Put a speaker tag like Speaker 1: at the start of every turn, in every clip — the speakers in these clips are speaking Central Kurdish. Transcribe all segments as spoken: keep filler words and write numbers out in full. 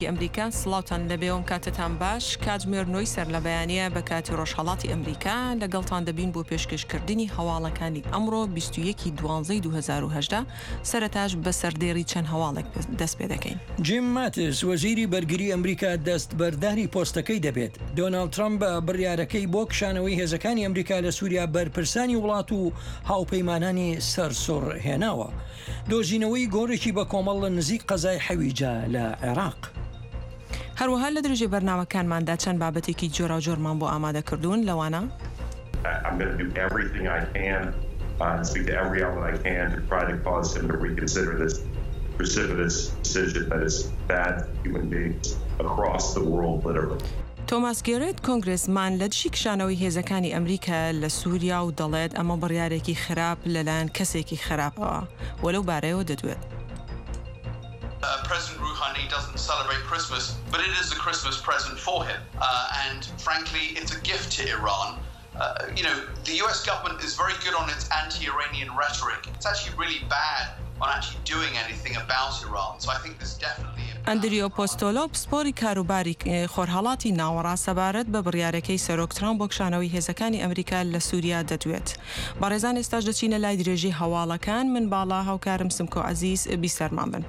Speaker 1: ئەمریکا سڵاوتان لەبێوم کاتتان باش کاتژمێر نۆی سەر لە بەیانیە بە کاتی ڕۆژهەڵاتی ئەمریکا لەگەڵتان دەبین بۆ پێشکەشکردنی هەواڵەکانی ئەمڕۆ بیست و یەکی دوانزەی دوو هەزار و هەژدە سەرەتاش بە سەردێڕی چەند هەواڵێک دەست پێ دەکەین.
Speaker 2: جیم ماتس وەزیری بەرگری ئەمریکا دەست بەرداری پۆستەکەی دەبێت. دۆناڵد ترامپ بە بڕیارەکەی بۆ کشانەوەی هێزەکانی ئەمریکا لە سووریا بەرپرسانی وڵات و هاوپەیمانانی سەرسوڕ هێناوە. دۆژینەوەی گۆڕێکی بە کۆمەڵ لە نزیک قەزای حەویجە لە عێراق.
Speaker 1: هەروەها لە درێژێ بەرنامەکانماندا چەند بابەتێکی جۆرا و جۆرمان بۆ ئامادە کردوون لەوانە
Speaker 3: I'm going to do everything I can uh, and speak to every element I can to try to cause him to reconsider this precipitous decision that is bad for human beings across the world, literally.
Speaker 1: تۆماس گێرێت کۆنگرسمان لە دشی کشانەوەی هێزەکانی ئەمریکا لە سووریا و دەڵێت ئەمە بڕیارێکی خراپ لەلایەن کەسێکی خراپەوە وەلەو بارەیەوە دەدوێت.
Speaker 4: Uh, President Rouhani doesn't celebrate Christmas, but it is a Christmas present for him. Uh, and frankly, it's a gift to Iran. Uh, you know, the U S government is very good on its anti-Iranian rhetoric. It's actually really bad on actually doing anything about Iran. So I think there's definitely a...
Speaker 1: ئەندریۆ پۆستۆلۆ پسپۆری کاروباری خۆرهەڵاتی ناوەڕا سەبارەت بە بڕیارەکەی سەرۆک ترامپ بۆ کشانەوەی هێزەکانی ئەمریکا لە سووریا دەدوێت. بەڕێزان ئێستاش دەچینە لای درێژی هەواڵەکان من باڵا هاوکارم سمکۆ عەزیز بیسەرمان بن.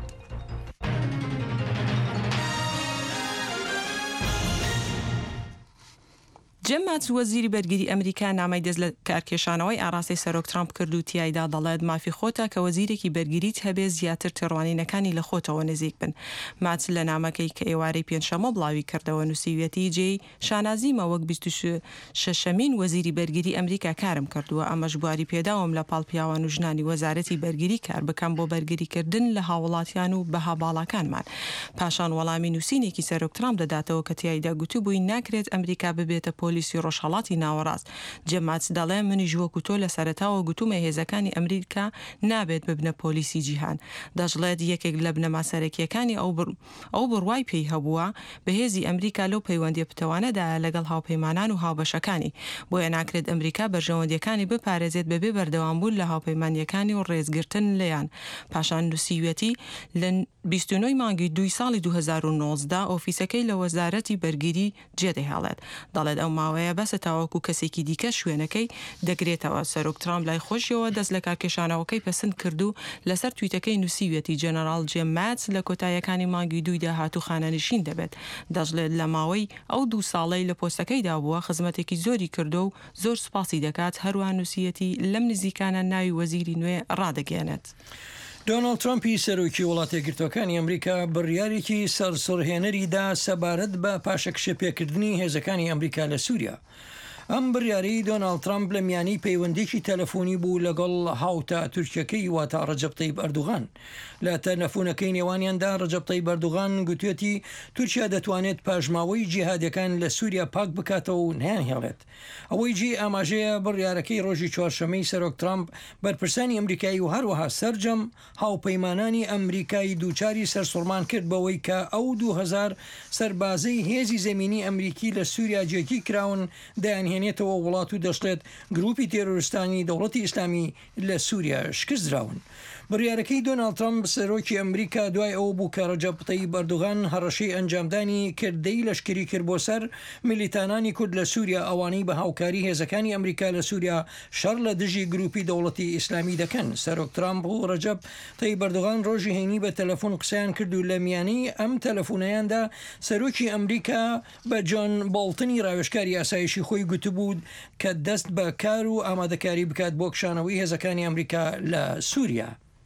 Speaker 1: جیم ماتس وەزیری بەرگری ئەمریکا نامەی دەست لە کارکێشانەوەی ئاڕاستی سەرۆک ترامپ کرد و تیایدا دەڵێت مافی خۆتە کە وەزیرێکی بەرگریت هەبێ زیاتر تێڕوانینەکانی لە خۆتەوە نزیک بن. ماتس لە نامەکەی کە ئێوارەی پێنجشەمە بڵاوی کردەوە نووسیویەتی جێی شانازیمە وەک بیست و شەشەمین وەزیری بەرگری ئەمریکا کارم کردووە ئەمەش بواری پێداوم لە پاڵپیاوە و ژنانی وەزارەتی بەرگری کار بکەم بۆ بەرگریکردن لە هاوڵاتیان و بەها باڵاکانمان. پاشان وەڵامی نووسینێکی سەرۆک ترامپ دەداتەوە کە تیایدا گوتوبووی ناکرێت ئەمریکا ببێتە پۆلیسی ڕۆژهەڵاتی ناوەڕاست. جیم ماتس دەڵێ منیش وەکو تۆ لە سەرەتاوە گوتومە هێزەکانی ئەمریکا نابێت ببنە پۆلیسی جیهان. دەژڵێت یەکێک لە بنەما سەرەکیەکانی ئەو بڕوای پێی هەبووە بەهێزی ئەمریکا لەو پەیوەندیە پتەوانەدا لەگەڵ هاوپەیمانان و هاوبەشەکانی. بۆیە ناکرێت ئەمریکا بەرژەوەندیەکانی بپارێزێت بەبێ بەردەوامبوون لە هاوپەیمانیەکانی و ڕێزگرتن لەیان. پاشان نووسیویەتی لە بیست و نۆی مانگی دووی ساڵی دوو هەزار و نۆزدە ئۆفیسەکەی لە وەزارەتی بەرگری جێدەهێڵێت. دەڵێت ئەو ماوەیە بەسە تاوەکو کەسێکی دیکە شوێنەکەی دەگرێتەوە. سەرۆک ترامپ لای خۆشیەوە دەست لە کارکێشانەوەکەی پەسەند کرد و لەسەر تویتەکەی نووسیویەتی جەنەرال جیم ماتس لە کۆتاییەکانی مانگی دوویدا هاتوو خانەنشین دەبێت. دەژڵێت لە ماوەی ئەو دوو ساڵەی لە پۆستەکەیدا بووە خزمەتێکی زۆری کردو و زۆر سوپاسی دەکات هەروە نووسیەتی لەم نزیکانە ناوی وەزیری نوێ ڕادەگەێنێت.
Speaker 2: دۆناڵد ترامپی سەرۆکی وڵاتە یەکگرتووەکانی ئەمریکا بڕیارێکی سەرسوڕهێنەریدا سەبارەت بە پاشەکشەپێکردنی هێزەکانی ئەمریکا لە سووریا. ئەم بڕیارەی دۆناڵد ترامپ لە میانی پەیوەندێکی تەلەفۆنی بوو لەگەڵ هاوتە تورکیەکەی واتە ڕەجەب تەیب ئەردوغان. لە تەلەفۆنەکەی نێوانیاندا ڕەجەب تەیب ئەردوغان گوتوێتی تورکیا دەتوانێت پاژماوەی جیهادیەکان لە سووریا پاک بکاتەوە و نەیانهێڵێت. ئەوەی جێ ئاماژەیە بڕیارەکەی ڕۆژی چوارشەمەی سەرۆک ترامپ بەرپرسانی ئەمریکایی و هەروەها سەرجەم هاوپەیمانانی ئەمریکایی دووچاری سەرسوڕمان کرد بەوەی کە ئەو دوو هەزار سەربازەی هێزی زەمینی ئەمریکی لە سووریا جێگی کراون دەیانهێنێتەوە وڵات و دەشڵێت گروپی تێرۆریستانی دەوڵەتی ئیسلامی لە سووریا شکست دراون. بڕیارەکەی دۆناڵد ترامپ سەرۆکی ئەمریکا دوای ئەوە بوو کە ڕەجەب تەیب ئەردوغان هەڕەشەی ئەنجامدانی کردەی لەشکری کرد بۆ سەر میلیتانانی کورد لە سووریا ئەوانەی بە هاوکاری هێزەکانی ئەمریکا لە سووریا شەڕ لە دژی گروپی دەوڵەتی ئیسلامی دەکەن. سەرۆک ترامپ و ڕەجەب تەیب ئەردوغان ڕۆژی هەینی بە تەلەفۆن قسەیان کرد و لە میانەی ئەم تەلەفۆنەیاندا سەرۆکی ئەمریکا بە جۆن بۆڵتنی ڕاوێژکاری ئاسایشی خۆی گوتبوو کە دەست بە کار و ئامادەکاری بکات بۆ کشانەوەی هێزەکانی ئەمریکا لە سووریا.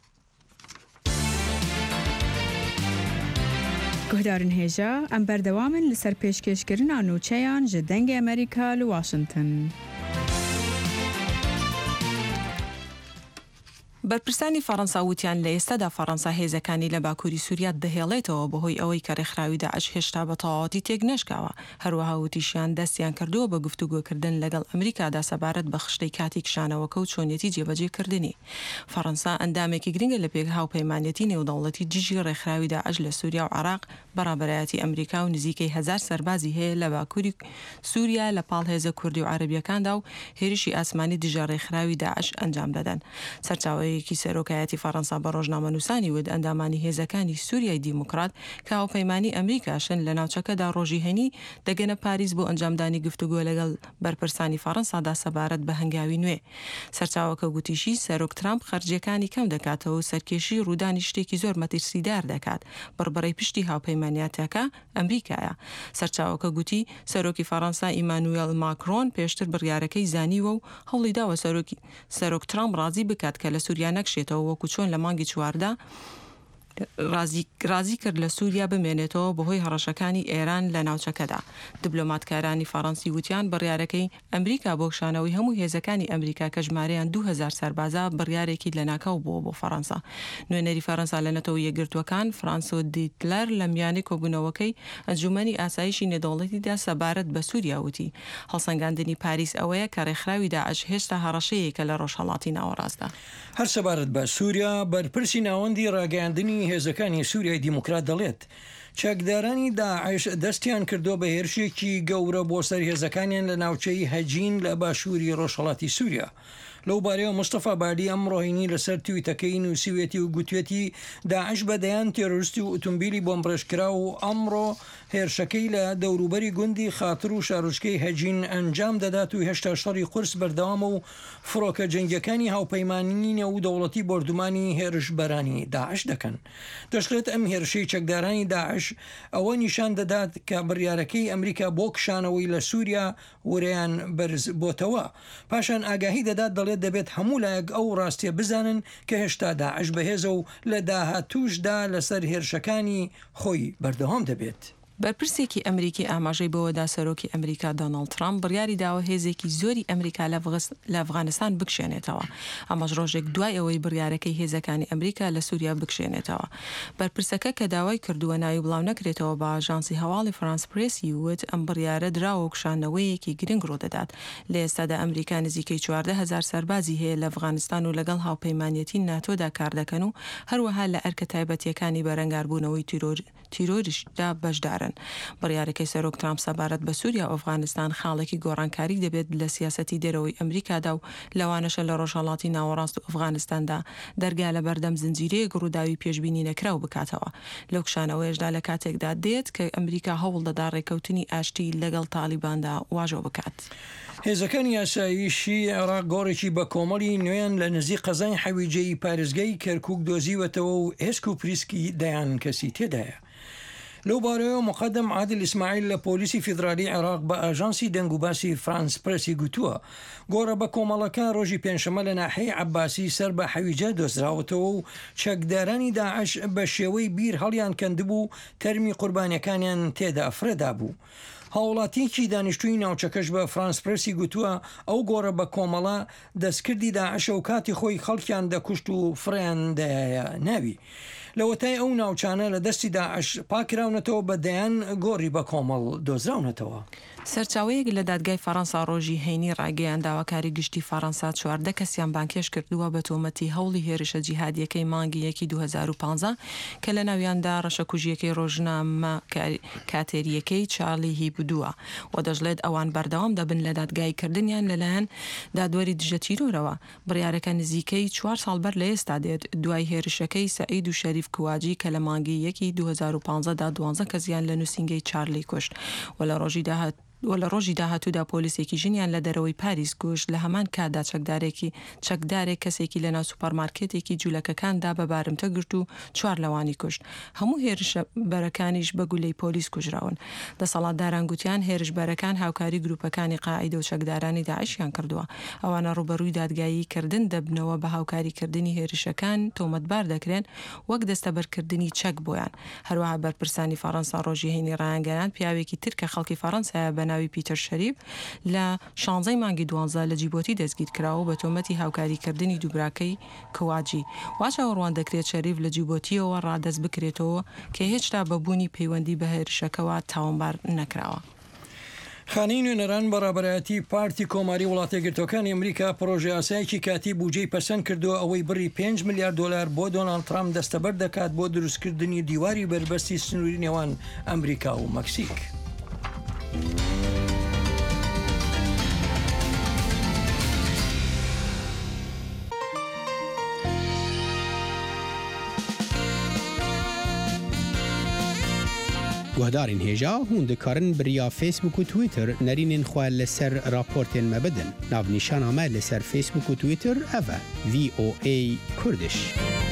Speaker 5: گۆدارن هێژە ئەم بەردەوامن لەسەر پێشکەشکردنا نوچەیان ji dengê ئەمریکا li Washington.
Speaker 1: بەرپرسانی فەڕەنسا وتیان لە ئێستادا فەڕەنسا هێزەکانی لە باکووری سووریا دەهێڵێتەوە بەهۆی ئەوەی کە ڕێکخراوی داعش هێشتا بە تەواوەتی تێک نەشکاوە. هەروەها وتیشیان دەستیان کردووە بە گفتوگۆکردن لەگەڵ ئەمریکادا سەبارەت بە خشتەی کاتی کشانەوەکە و چۆنیەتی جێبەجێکردنی. فەڕەنسا ئەندامێکی گرنگە لە پێک هاوپەیمانەتی نێودەوڵەتی دژی ڕێکخراوی داعش لە سووریا و عێراق بەڕابەرایەتی ئەمریکا و نزیکەی هەزار سەربازی هەیە لە باکووری سووریا لە پاڵ هێزە کوردی و عەرەبیەکاندا و هێرشی ئاسمانی دژە ڕێکخراوی داعش ئەنجام دەدەن. سەرچاوەی ئاماژەیەکی سەرۆکایەتی فەڕەنسا بە ڕۆژنامەنووسانی ود ئەندامانی هێزەکانی سووریای دیموکرات کە هاوپەیمانی ئەمریکاشن لە ناوچەکەدا ڕۆژی هەنی دەگەنە پاریس بۆ ئەنجامدانی گفتوگۆ لەگەڵ بەرپرسانی فەڕەنسادا سەبارەت بە هەنگاوی نوێ. سەرچاوەکە گوتیشی سەرۆک ترامپ خەرجیەکانی کەم دەکاتەوە و سەرکێشی ڕوودانی شتێکی زۆر مەترسیدار دەکات بڕبڕی پشتی هاوپەیمانیاتەکە ئەمریکایە. سەرچاوەکە گوتی سەرۆکی فەڕەنسا ئیمانوئێل ماکرۆن پێشتر بڕیارەکەی زانیوە و هەوڵی داوە سەرۆکی سەرۆک ترامپ ڕازی بکات کە لە سووریا نەکشێتەوە وەکو چۆن لە مانگی چواردا رازی کرد لە سووریا بمێنێتەوە بەهۆی هەڕەشەکانی ئێران لە ناوچەکەدا. دیبلۆماتکارانی فەڕەنسی وتیان بڕیارەکەی ئەمریکا بۆ کشانەوەی هەموو هێزەکانی ئەمریکا کە ژمارەیان دوو هەزار سەربازا بڕیارێکی لە ناکاو بووە بۆ فەڕەنسا. نوێنەری فەڕەنسا لە نەتەوە یەکگرتووەکان فرانسۆ دیتلەر لە میانی کۆبوونەوەکەی ئەنجومەنی ئاسایشی نێودەوڵەتیدا سەبارەت بە سووریا وتی هەڵسەنگاندنی پاریس ئەوەیە کە ڕێکخراوی داعش هێشتا هەڕەشەیەکە لە ڕۆژهەڵاتی ناوەڕاستدا.
Speaker 2: هەر سەبارەت بە سووریا بەرپرسی ناوەندی ڕاگەاندنی هێزەکانی سووریای دیموکرات دەڵێت چەکدارانی داعش دەستیان کردو بە هێرشێکی گەورە بۆ سەر هێزەکانیان لە ناوچەی هەجین لە باشووری ڕۆژهەڵاتی سووریا. لەو بارەیەوە مستەفا بادی ئەمڕۆهینی لەسەر تویتەکەی نووسیوێتی و گوتوێتی داعش بەدەیان تێرۆریستی و ئۆتۆمبیلی بۆمبڕێژکرا و ئەمڕۆ هێرشەکەی لە دەوروبەری گوندی خاتر و شارۆچکەی هەجین ئەنجام دەدات و هێشتا شەڕی قورس بەردەوامە و فڕۆکە جەنگیەکانی هاوپەیمانی نێو دەوڵەتی بردومانی هێرشبەرانی داعش دەکەن. دەشڵێت ئەم هێرشەی چەکدارانی داعش ئەوە نیشان دەدات کە بڕیارەکەی ئەمریکا بۆ کشانەوەی لە سووریا وەرەیان بەرز بۆتەوە. پاشان ئاگاهی دەدات دەڵێت دەبێت هەموو لایەک ئەو ڕاستیە بزانن کە هێشتا داعش بەهێزە و لە داهاتووشدا لەسەر هێرشەکانی خۆی بەردەوام دەبێت.
Speaker 1: بەرپرسێکی ئەمریکی ئاماژەی بەوەدا سەرۆکی ئەمریکا دۆناڵد ترامپ بڕیاری داوە هێزێکی زۆری ئەمریکا لە ئەفغانستان بکشێنێتەوە. ئەمەش ڕۆژێک دوای ئەوەی بڕیارەکەی هێزەکانی ئەمریکا لە سووریا بکشێنێتەوە. بەرپرسەکە کە داوای کردووە ناوی بڵاو نەکرێتەوە بە ئاژانسی هەواڵی فرانس پرێسی وت ئەم بڕیارە دراوە و کشانەوەیەکی گرنگ ڕوو دەدات. لە ئێستادا ئەمریکا نزیکەی چواردە هەزار سەربازی هەیە لە ئەفغانستان و لەگەڵ هاوپەیمانیەتی ناتۆدا کار دەکەن و هەروەها لە ئەرکە تایبەتیەکانی بەرەنگاربوونەوەی تیرۆریشدا بەشدارن. بڕیارەکەی سەرۆک ترامپ سەبارەت بە سووریا و ئەفغانستان خاڵێکی گۆڕانکاری دەبێت لە سیاسەتی دەرەوەی ئەمریکادا و لەوانەشە لە ڕۆژهەڵاتی ناوەڕاست و ئەفغانستاندا دەرگا لە بەردەم زنجیرەیەک ڕووداوی پێشبینی نەکراو بکاتەوە. لەو کشانەوەیشدا لە کاتێکدا دێت کە ئەمریکا هەوڵ دەدا ڕێکەوتنی ئاشتی لەگەڵ تالیباندا واژۆ بکات.
Speaker 2: هێزەکانی یاساییشی عێراق گۆڕێکی بە کۆمەڵی نوێیان لە نزیک قەزای حەویجەی پارێزگای کەرکووک دۆزیوەتەوە و هێسک و پریسکی دەیان کەسی تێدایە. لەو بارەوە مقدم عادل ئیسماعیل لە پۆلیسی فیدرالی عێراق بە ئاژانسی دەنگ و باسی فرانس پرسی گوتووە گۆڕە بە کۆمەڵەکە ڕۆژی پێنجشەمە لە ناحەی عەباسی سەر بە حەویجە دۆزراوەتەوە و چەکدارانی داعش بە شێوەی بیر هەڵیان کەندبوو تەرمی قوربانیەکانیان تێدا فرەدا بوو. هاوڵاتیکی دانیشتووی ناوچەکەش بە فرانس پرسی گوتووە ئەو گۆڕە بە کۆمەڵە دەستکردی داعشە و کاتی خۆی خەڵکیان دەکوشت و فڕیان دایە ناوی. لەوەتای ئەو ناوچانە لە دەستی داعش پاکراونەتەوە بە دەیان گۆڕی بە کۆمەڵ دۆزراونەتەوە.
Speaker 1: سەرچاوەیەک لە دادگای فەڕەنسا ڕۆژی هەینی ڕاگەیان داواکاری گشتی فەڕەنسا چواردە کەسیان بانکێش کردووە بە تۆمەتی هەوڵی هێرشە جیهادیەکەی مانگی یەکی دوو هەزار و پانزە کە لە ناویاندا ڕەشەکوژیەکەی ڕۆژنامە کاتێریەکەی چارلی هیبدووە و دەژڵێت ئەوان بەردەوام دەبن لە دادگایکردنیان لەلایەن دادوەری دژە تیرۆرەوە. بڕیارەکە نزیکەی چوار ساڵ بەر لە ئێستا دێت دوای هێرشەکەی سەعید و شەریف کواجی کە لە مانگی یەکی دوو هەزار و پانزەدا دوانزە کەسیان لە نووسینگەی چارلی کوشت و لە ڕۆژی داهات و لە ڕۆژی داهاتوودا پۆلیسێکی ژنیان لە دەرەوەی پاریس کوشت لە هەمان کادا چەکدارێکی چەکدارێک کەسێکی لە ناو سوپەرمارکێتێکی جوولەکەکاندا بە بارمتە گرت و چوار لەوانی کوشت. هەموو هێرشە بەرەکانیش بە گولەی پۆلیس کوژراون. دەسەڵاتداران گوتیان هێرش بەرەکان هاوکاری گروپەکانی قاعیدە و چەکدارانی داعشیان کردووە. ئەوانە ڕوبەرووی دادگایی کردن دەبنەوە بە هاوکاریکردنی هێرشەکان تۆمەتبار دەکرێن وەک دەستەبەرکردنی چەک بۆیان. هەروەها بەرپرسانی فەڕەنسا ڕۆژی هەینی ڕایانگەیاند پیاوێکی تر کە خەڵکی فەڕەنسایە بە ناوی پیتر شەریف لە شانزەی مانگی دوانزە لە جیبۆتی دەستگیر کراوە بە تۆمەتی هاوکاریکردنی دووبراکەی کواجی. وا چاوەڕوان دەکرێت شەریف لە جیبۆتیەوە ڕادەست بکرێتەوە کە هێشتا بەبوونی پەیوەندی بە هێرشەکەەوە تاوانبار نەکراوە.
Speaker 2: خانەی نوێنەران بەڕابەتی پارتی کۆماری وڵاتە یەکگرتووەکانی ئەمریکا پرۆژه یاسایەکی کاتی بودجەی پەسەند کردووە ئەوەی بڕی پێنج ملیارد دۆلار بۆ دۆناڵد ترامپ دەستەبەر دەکات بۆ دروستکردنی دیواری بەربەستی سنووری نێوان ئەمریکا و مەکسیک.
Speaker 6: گهدارین هیجا هون دکارن بریا فیسبوک و تویتر نرینین خواه لسر راپورتین مبدن. ناو نیشان آمد لسر فیسبوک و تویتر اوه وی او ای کردش.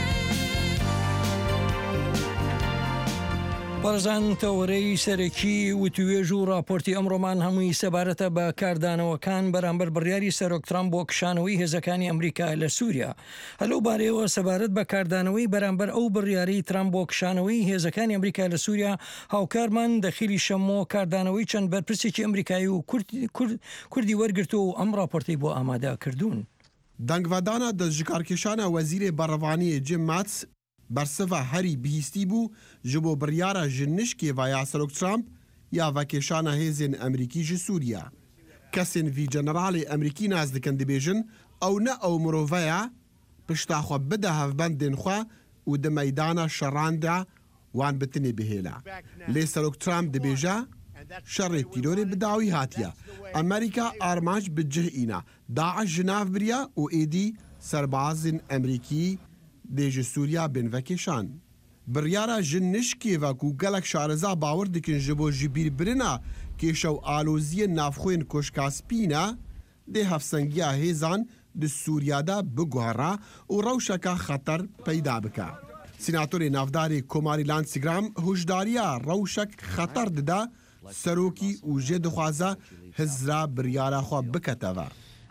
Speaker 2: بەڕێزان تەوەرەی سەرەکی وتوێژ و راپۆرتی ئەمڕۆمان هەمووی سەبارەتە بە کاردانەوەکان بەرامبەر بڕیاری سەرۆک ترامپ بۆ کشانەوەی هێزەکانی ئەمریکا لە سووریا. هەلو بارەیەوە سەبارەت بە کاردانەوەی بەرامبەر ئەو بڕیاری ترامپ بۆ کشانەوەی هێزەکانی ئەمریکا لە سووریا هاوکارمان دەخیلی شەمۆ کاردانەوەی چەند بەرپرسێکی ئەمریکایی و کوردی وەرگرتو و ئەم راپۆرتەی بۆ ئامادە کردوون.
Speaker 7: دەنگڤدانە دەستژکارکێشانە وەزیرێ بەڕەوانی جیم ماتس برسفا هری بهیستی بو جبو بریارا جنشکی و یا سروک ترامپ یا وکیشان هیزن امریکی جی سوریا. کسین وی جنرال امریکی نازدکن دی بیجن او نه او مروفیا پشتا خو بده هفبندین خو و ده میدان شرانده وان بتنی بهیلا. لی سروک ترامپ دی بیجا شر تیروری بداوی هاتیا. امریکا آرمانج بجه اینا. داعش جناف بریا و ایدی سربازین امریکی دیج سوریا بن وکیشان. بریارا جنشکی و گوگلک شارزا باور دکن جبو جبیر برنا که شو آلوزی نافخوین کشکاسپینا ده هفسنگیا هیزان ده سوریا دا بگوهرا و روشکا خطر پیدا بکا. سیناتور نافداری کوماریلان سیگرام هشداریا روشک خطر ددا سروکی و جد خوازا هزرا بریارا خواه بکتوا.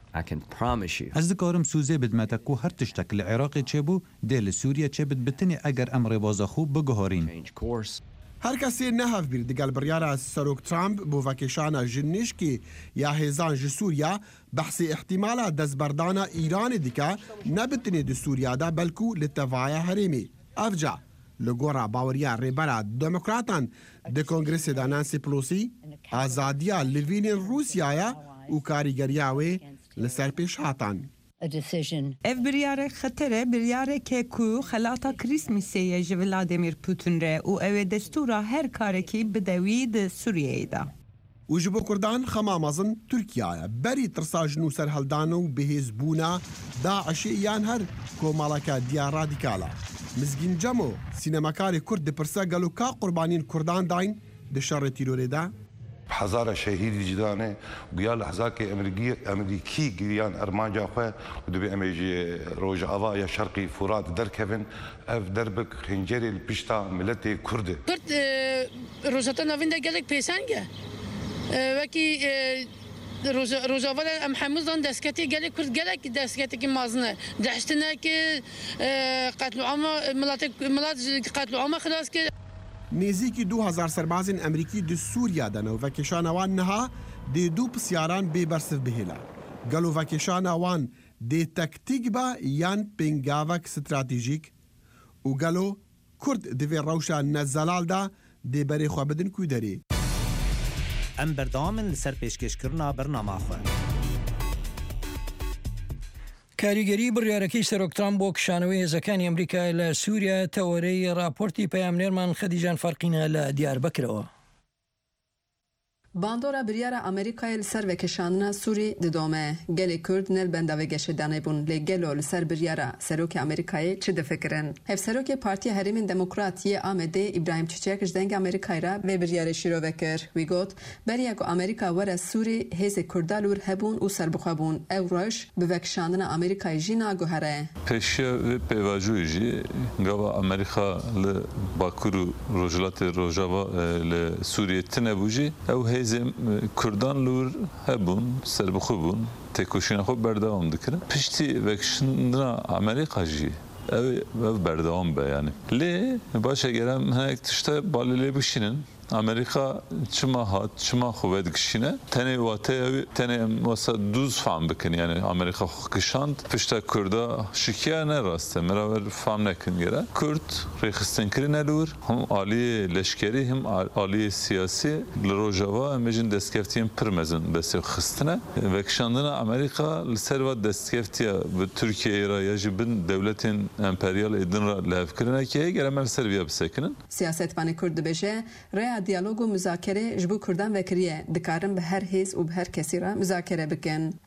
Speaker 8: از دکارم سوزه بدمتا کو هر تشتک لعراق چه بو دل سوریا چه بد بتنی اگر امر بازا خوب بگهارین.
Speaker 7: هر کسی نهاف بیر دگل بریارا سروک ترامپ بو وکیشانا جنشکی یا هیزان جی سوریا بحث احتمالا دزبردانا ایران دیکا نبتنی دی سوریا دا بلکو لتوایا حریمی. افجا لگورا باوریا ریبرا دموکراتان دی کنگرس دا نانسی پلوسی آزادیا لوین روسیایا و کاریگریاوی لسر پیش هاتان.
Speaker 9: اف بریاره خطره بریاره که کو خلاطا کریسمسیه جه ولادیمیر پوتین ره و او دستورا هر کارکی بدوی ده سوریه دا.
Speaker 7: و جبو کردان خمامازن ترکیه بری ترساجنو سر هلدانو بهیز بونا داعشی یان هر کومالاکا دیار رادیکالا. مزگین جمو سینماکار کرد پرسا گلو کا قربانین کردان داین ده شر تیروری دا؟
Speaker 10: هزار شهید جدانه ويا لحظات امريكي امريكي جريان ارمانجا خو ودبي اميجي روج اوا يا شرقي فرات دركفن اف دربك خنجري البشتا ملتي كرد
Speaker 11: كرد روزاتا نوینده گلک پیسنگه وکی روزا روزاول ام حمزان دسکتی گلک کرد گلک دسکتی که مازنه دهشتنه که قتل عام ملت ملت قتل عام خلاص که
Speaker 7: نزیکی دو هزار سربازین امریکی دی سوریا دنو و کشانوان نها دی دو پسیاران بی برسف بهیلا. گلو و کشانوان دی تکتیک با یان پنگاوک استراتیجیک و گلو کرد دی روشا نزلال دا دی بری خواه بدن کوی داری.
Speaker 12: ام بردامن لسر پیشکش کرنا برنامه خواه.
Speaker 2: کاریگەری بڕیارەکەی سەرۆک ترامپ بۆ کشانەوەی هێزەکانی ئەمریکا لە سووریا تەوەرەی راپۆرتی پەیامنێرمان خەدیجان فەرقینە لە دیاربەکرەوە.
Speaker 13: باندورا بریارا امریکای لسر وکشاننا سوری ددومه گلی کرد نل بنده و گشدانه بون لگلو لسر بریارا سروک امریکای چه دفکرن؟ هف سروک پارتی هریمین دموکراتی آمده ابراهیم چیچک جدنگ امریکای را و بریار شیرو وکر وی گوت بریا گو امریکا ور سوری هز کردالور هبون و سر بخوابون او روش به وکشاننا امریکای جینا گوهره.
Speaker 14: پیشیا و پیواجوی جی گوا امریکا ل باکورو روجلات روجاوا ل سوریه تنبوجی او هزم کردان لور هبون سر بخوبون تکوشین خوب برداوم دکرن پشتی وکشندنا امریکا جی او برداوم به یعنی لی باشه گرم هنگ تشتا بالی بشینن امریکا چما هات چما خوبه دکشینه تنه واته تنه واسه دوز فهم بکن یعنی امریکا کشاند پشتا کردا شکیه نه راسته مراور فهم نکن گره کرد ریخستن کری نلور هم عالی لشکری هم عالی سیاسی لروجاوا امجن دستکفتیم پرمزن بس خستنه وکشاندن امریکا لسر و دستکفتیا به ترکیه ایران یجبن دولت امپریال ایدن را لحف کرنه که گره مل سر بیا بسکنن
Speaker 13: سیاست بانی کرد بشه دیالوگ و مذاکره جبو کردان وکریه دکارن به هر حزب و به هر کسی را مذاکره بکن.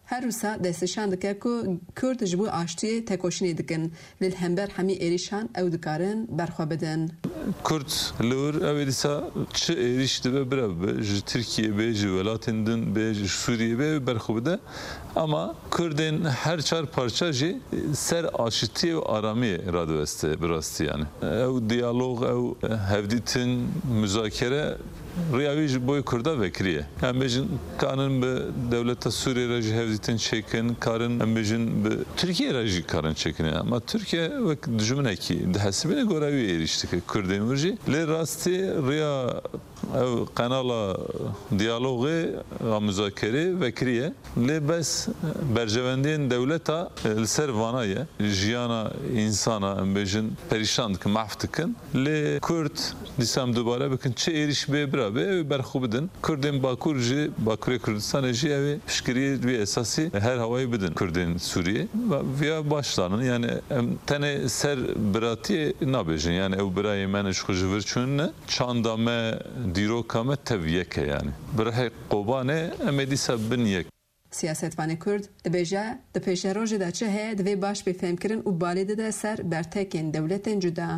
Speaker 13: هروسا دستشان دکه که کرد جبو آشتی تکوشنی دکن لیل همبر همی ایریشان او دکارن برخوا بدن.
Speaker 14: کرد لور اویدیسا چه ایریش دبه برای ج ترکیه به ج ولاتندن به ج سوریه به برخوا بده اما کردن هر چهار پارچه جی سر آشتی و آرامی اراده است براستی یعنی او دیالوگ او هفدیتن مذاکره ریاویج بوی کرده وکریه. هم بیشتر کارن به دولت سوریه رژی هفدیتن چکن کارن هم بیشتر به ترکیه رژی کارن چکنه. اما ترکیه وقت دشمنه کی دهسبین گوراوی ایریشته که کردن ورجی. لی راستی ریا او قنال دیالوگی و مذاکره وکریه. لی بس برجواندین دولتا لسر وانایه جیانا انسانا هم بیشتر پریشان که محفت کن. لی کرد دیسم دوباره بکن چه ایریش بیبر به برخو بدن کردن باکور جی باکور کردستان جی اوی فکری وی اساسی هر هوایی بدن کردن سوریه و ویا başlanın yani tane ser براتی نبیشن yani او برای منش خوشور چون چاندامه دیروکامه تویکه yani برای قوبانه امدی سبن یک
Speaker 13: سیاستوان کرد دبیجه دپیشه روزی دچه هه دوی باش بفهم کردن و بالید ده سر برتکین دولتن جدا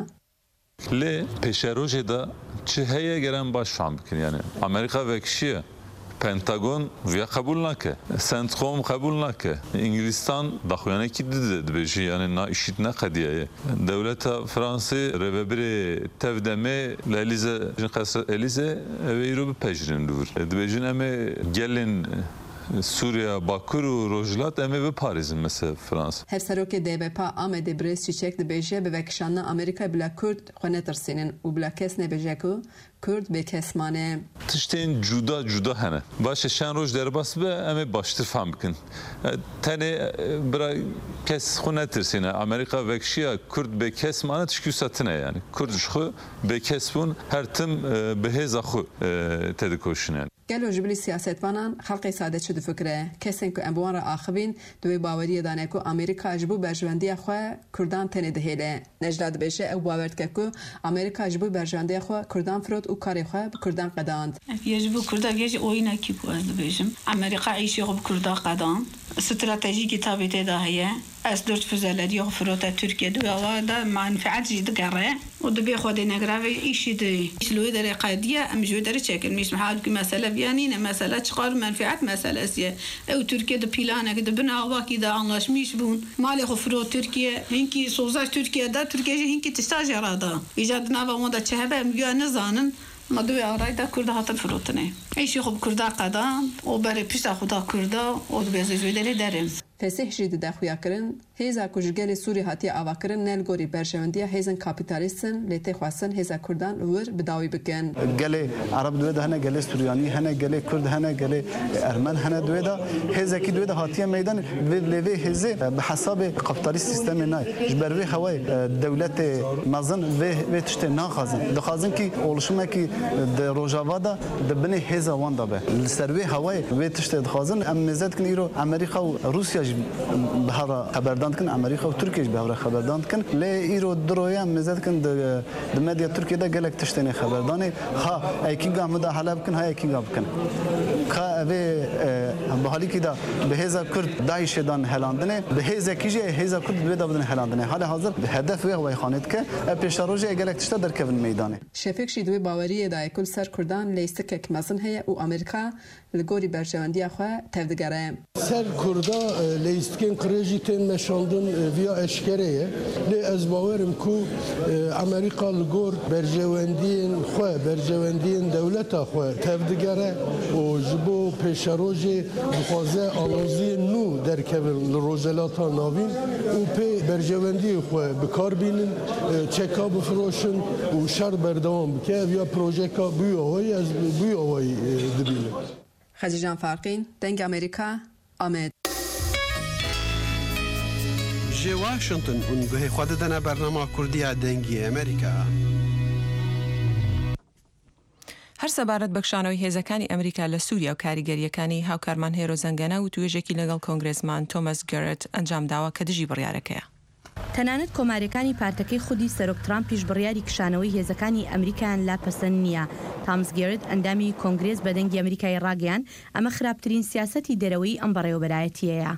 Speaker 14: لی پیشروجه دا چه هیه گرم باش فهم بکن یعنی امریکا وکشیه پنتاگون ویا قبول نکه سنتروم قبول نکه انگلیستان دخویانه کی دیده دبیجی یعنی نا اشید نقدیه دولت فرانسه رببری تفدمه لیلیزه جن قصر الیزه ویرو بپجرین دور دبیجین اما گلین سوریه باکور و روجلات اما به پاریزن مثل فرانسه.
Speaker 13: هفسروک دیوپا آمده بریس چیچک دبیجه به وکشان امریکا بلا کرد خونه ترسینن و بلا کس نبیجه کو کرد به کسمانه.
Speaker 14: تشتین جدا جدا هنه. باشه شن روز در باس به اما باشتر فهم کن. تنه برای کس خونه ترسینه امریکا وکشیا کرد به کسمانه تشکیوساتنه یعنی کردش خو به کسبون هر تم به هزا خو تدکوشنه.
Speaker 13: گلو جبلی سیاستوانان خلقی ساده شده فکره کسین که امبوان را آخبین دوی باوری دانه که امریکا جبو برجواندی خواه کردان تنه دهیله نجلاد بشه او باورد که که امریکا جبو برجواندی خواه کردان فرود و کاری خواه کردان قداند
Speaker 15: یجبو کردان یج اوینا کی بود بشم امریکا عیشی خوب کردان قداند استراتژی کتابی تداهیه از دورت فزلدی و فروت ترکیه دو آواده منفعت جدی کره و دو بی خود نگراوی ایشی دی شلوی در قضیه امجود در چکن میش محال که مسئله بیانی نه مسئله چقدر منفعت مسئله سیه او ترکیه دو پیلانه که دو بنا واقعی دا انلاش میش بون مال خو فروت ترکیه هنکی سوزاش ترکیه دا ترکیه هنکی تستاج رادا ایجاد نوا ماده چهبه میگه نزانن ما دوی آرای دا کرده هاتن فروتنه ایشی خوب کرده قدام و برای پیش خدا کرده و دو بیزوی دلی درم
Speaker 13: فسیح جدید دخویا کرن هیزا کجگل سوری هاتی آوا کرن نل گوری برشوندیا هیزن کاپیتالیستن لیت خواستن هیزا کردان ور بداوی بکن
Speaker 16: گل عرب دویدا هنه گل سوریانی هنه گل کرد هنه گل ارمن هنه دویدا هیزا کی دویدا هاتی میدان لیوی هیزه به حساب کاپیتالیست سیستم نه جبروی هوای دولت مازن و و تشت ناخازن دخازن کی اولشما کی روجاوادا دبنه هیزا واندا به سروی هوای و تشت دخازن ام مزد کن ایرو امریکا و روسیا بهارا خبردان کن امریکا و ترکیه بهارا خبردان کن لی ایرو درویا مزد کن د مدیا ترکیه دا گلک تشتنی خبردانه ها ایکینگا مدا حلب کن ها ایکینگا بکن کا اوی به حالی که دا به هزا کرد داعش دان هلاندنه به هزا کیجه هزا کرد به دادن هلاندنه حال حاضر هدف وی وای خانت که پیشاروجه گلک تشتا در کون میدانه
Speaker 13: شفیق شیدوی باوری دا کل سر کردان لیست که مزن هه او امریکا لگوری برجواندی خو تفدگره
Speaker 17: سر کردا لیستکن کریجیتن نشاندن ویا اشکریه لی از باورم کو امریکا لگور برجواندین خو برجواندین دولت خو تفدگره و جبو پیشروجه بخوازه آلازی نو در کبل روزلاتا ناوین و پی برجواندی خو بکار بینن چکا بفروشن و شر بردوام بکه ویا پروژه بویا های از بویا های دبیله
Speaker 13: خزیجان فارقین دنگ امریکا آمد
Speaker 7: جی واشنطن اونگوه خود دنا برنامه کردی دنگی امریکا
Speaker 1: هەر سەبارەت بەکشانەوەی هێزەکانی ئەمریکا لە سووریا و کاریگەریەکانی هاوکارمان هێرۆ زەنگەنە و توێژێکی لەگەڵ کۆنگرێزمان تۆمەس گەرت ئەنجام داوە کە دژی بڕیارەکەیە.
Speaker 18: تەنانەت کۆمارەکانی پارتەکەی خودی سەرۆک ترامپیش بڕیاری کشانەوەی هێزەکانی ئەمریکایان لا پەسەند نییە. تامس گێرد ئەندامی کۆنگرێس بە دەنگی ئەمریکای ڕاگەیان ئەمە خراپترین سیاسەتی دەرەوەی ئەم بەڕێوەبەرایەتیەیە.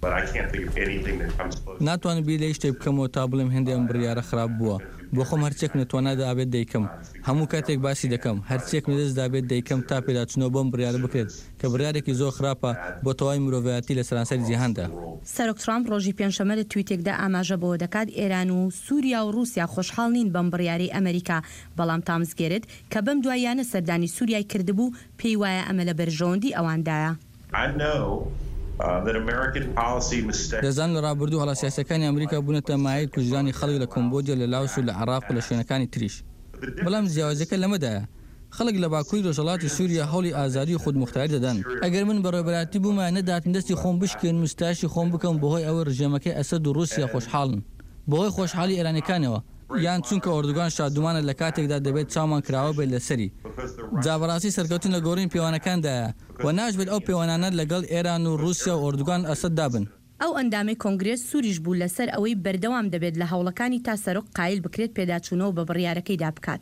Speaker 19: ناتوانم بیر لە شتێک بکەمەوە تا بڵێم هێندێک ئەم بڕیارە خراپ بووە. بۆ خۆم هەرچێک نەتوانادا ئابێت دەیکەم. هەموو کاتێک باسی دەکەم هەرچێک لەدەست دابێت دەیکەم تا پێداچنەوە بۆم بڕیارە بکرێت کە بڕیارێکی زۆر خراپە بۆ تەواوی مرۆڤایەتی لە سەرانسەری جیهاندا.
Speaker 18: سەرۆک ترامپ ڕۆژی پێنجشەممە لە تویتێکدا ئاماژە بۆ دەکات ئێران و سووریا و رووسیا خۆشحاڵ نین بەم بڕیارەی ئەمریکا، بەڵام تامس گێرد کە بەم دوایانە سەردانی سووریای کردبوو پێی وایە ئەمە لە بەرژەوەندی ئەواندایە.
Speaker 19: دەزان لە ڕابردوو هەڵاسیاسەکانی ئەمریکا بوونەتە مایل کوژرانی خەڵک لە کۆمبۆدیا لە لاوس و لە عێراق و لە شوێنەکانی تریش. بەڵام جیاوازەکە لەمەدایە خەڵک لە باکووری ڕۆژهەڵاتی سووریا هەوڵی ئازادی و خودموختاری دەدەن. ئەگەر من بەڕێوەبەراتی بوومە نەداتن دەستی خۆم بشکێن مستاشی خۆم بکەم بەهۆی ئەوە ڕژێمەکەی ئەسەد و رووسیا خۆشحاڵن بەهۆی خۆشحاڵی ئێرانەکانەوە، یان چونکە ئۆردوگان شادومانە لە کاتێکدا دەبێت چاومان کراوە بێت لەسەری. جابەڕاستی سەرکەوتن لە گۆڕین پێوانەکاندایە و ناژبێت ئەو پەیوانانە لەگەڵ ئێران و رووسیا و ئۆردوگان ئەسەد دابن.
Speaker 18: ئەو ئەندامی کۆنگرێس سووریش بوو لەسەر ئەوەی بەردەوام دەبێت لە هەوڵەکانی تا سەرۆک قایل بکرێت پێداچوونەوە بە بڕیارەکەیدا بکات.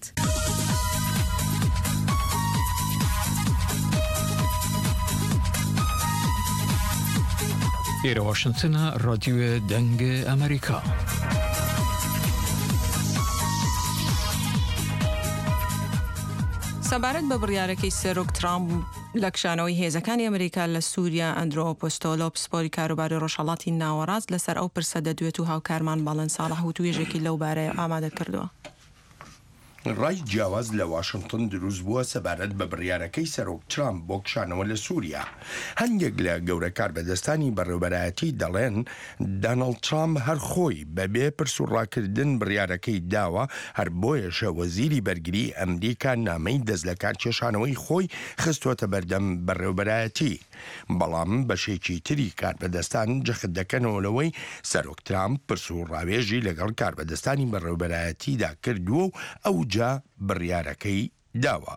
Speaker 20: ئێرە واشنگتنە ڕادیۆ دەنگە ئەمریکا.
Speaker 1: سەبارەت بە بڕیارەکەی سەرۆک ترامپ لە کشانەوەی هێزەکانی ئەمریکا لە سووریا ئەندرۆ پۆستۆلۆ پسپۆری کاروباری ڕۆژهەڵاتی ناوەڕاست لەسەر ئەو پرسە دەدوێت و هاوکارمان باڵەن ساڵح و توێژێکی لەو بارەیە ئامادە کردووە.
Speaker 21: ڕای جیاواز لە واشنگتن دروست بووە سەبارەت بە بڕیارەکەی سەرۆک ترامپ بۆ کشانەوە لە سووریا. هەندێک لە گەورە کاربەدەستانی بەڕێوەبەرایەتی دەڵێن دانەڵد ترامپ هەر خۆی بەبێ پرسوڕاکردن بڕیارەکەی داوە، هەر بۆیەشە وەزیری بەرگری ئەمریکا نامەی دەست لە کارکێشانەوەی خۆی خستوۆتە بەردەم بەڕێوەبەرایەتی. بەڵام بەشێکی تری کاربەدەستان جەخت دەکەنەوە لەوەی سەرۆک ترامپ پرسوڕاوێژی لەگەڵ کاربەدەستانی بەڕێوەبەرایەتیدا کردووە و ئەو جا بڕیارەکەی داوە.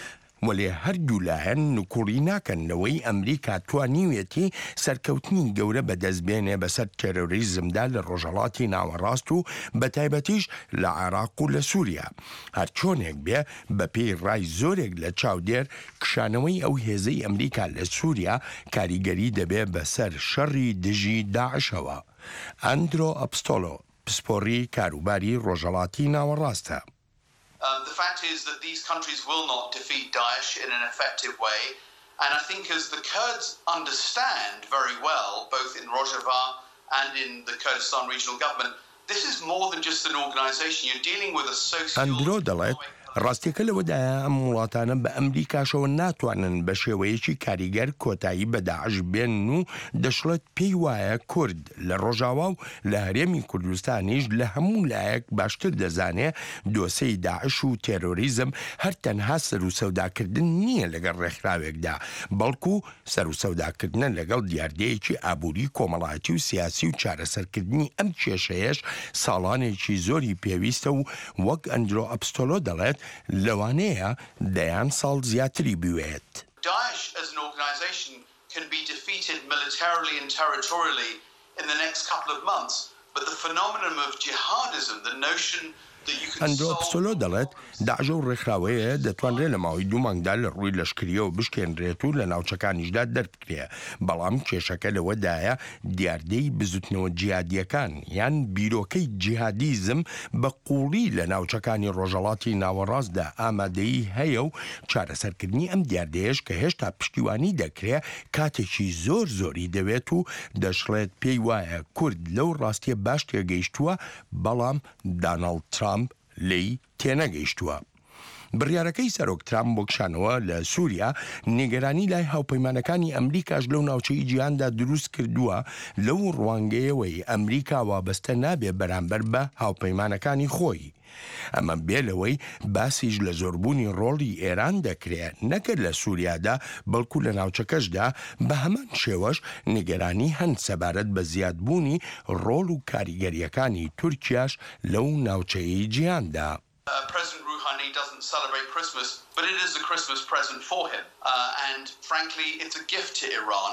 Speaker 21: وەلێ هەردوو لایەن نوکوڕی ناکەنەوەی ئەمریکا توانیوێتی سەرکەوتنی گەورە بەدەستبێنێ بەسەر تێرۆریزمدا لە ڕۆژهەڵاتی ناوەڕاست و بەتایبەتیش لە عێراق و لە سووریا. هەرچۆنێک بێ بەپێی ڕای زۆرێک لە چاودێر کشانەوەی ئەو هێزەی ئەمریکا لە سووریا کاریگەری دەبێ بەسەر شەڕی دژی داعشەوە. ئەندرۆ ئەپستۆلۆ پسپۆری کاروباری ڕۆژهەڵاتی ناوەڕاستە.
Speaker 4: Um, the fact is that these countries will not defeat Daesh in an effective way. And I think as the Kurds understand very well, both in Rojava and in the Kurdistan regional government, this is more than just an organization. You're dealing with a social...
Speaker 21: ڕاستیەکە لەوەدایە ئەم وڵاتانە بە ئەمریکاشەوە ناتوانن بە شێوەیەکی کاریگەر کۆتایی بە داعش بێن و دەشڵێت پێی وایە کورد لە ڕۆژاوا و لە هەرێمی کوردستانیش لە هەموو لایەک باشتر دەزانێ دۆسەی داعش و تێرۆریزم هەر تەنها سەر و سەوداکردن نییە لەگەڵ ڕێکخراوێکدا، بەڵکو سەر و سەوداکردنە لەگەڵ دیاردەیەکی ئابووری کۆمەڵایەتی و سیاسی و چارەسەرکردنی ئەم کێشەیەش ساڵانێکی زۆری پێویستە و وەک ئەندرۆ ئەپستۆلۆ دەڵێت لەوانەیە دەیان ساڵ زیاتری بوێت.
Speaker 4: Daesh as an organization can be defeated militarily and territorially in the next couple of months, but the phenomenon of jihadism, the notion
Speaker 21: ئەندرۆ ئەپستۆلۆ دەڵێت داعش و ڕێکخراوەیە دەتوانرێت لە ماوەی دوو مانگدا لە ڕووی لەشکریەوە بشکێنرێت و لە ناوچەکانیشدا دەربکرێ، بەڵام کێشەکە لەوەدایە دیاردەی بزوتنەوە جیهادیەکان یان بیرۆکەی جیهادیزم بە قوڵی لە ناوچەکانی ڕۆژهەڵاتی ناوەڕاستدا ئامادەیی هەیە و چارەسەرکردنی ئەم دیاردەیەش کە هێشتا پشتیوانی دەکرێ کاتێکی زۆر زۆری دەوێت و دەشڵێت پێی وایە کورد لەو ڕاستیە باش تێگەیشتووە، بەڵام دانەڵد ترامپ لی تێنەگەیشتووە. بڕیارەکەی سەرۆک ترامپ بۆ کشانەوە لە سووریا نیگەرانی لای هاوپەیمانەکانی ئەمریکاش لەو ناوچەی جیهاندا دروست کردووە لەو ڕوانگەیەوەی ئەمریکا وابەستە نابێ بەرامبەر بە هاوپەیمانەکانی خۆی. ئەمە بێلەوەی باسیش لە زۆربوونی ڕۆڵی ئێران دەکرێت نەکرد لە سووریادا بەڵکو لە ناوچەکەشدا بە هەمان شێوەش نیگەرانی هەند سەبارەت بە زیادبوونی ڕۆڵ و کاریگەریەکانی تورکیاش لەو ناوچەی جیهاندا.
Speaker 4: President Rouhani doesn't celebrate Christmas, but it is a Christmas present for him. Uh, and frankly, it's a gift to Iran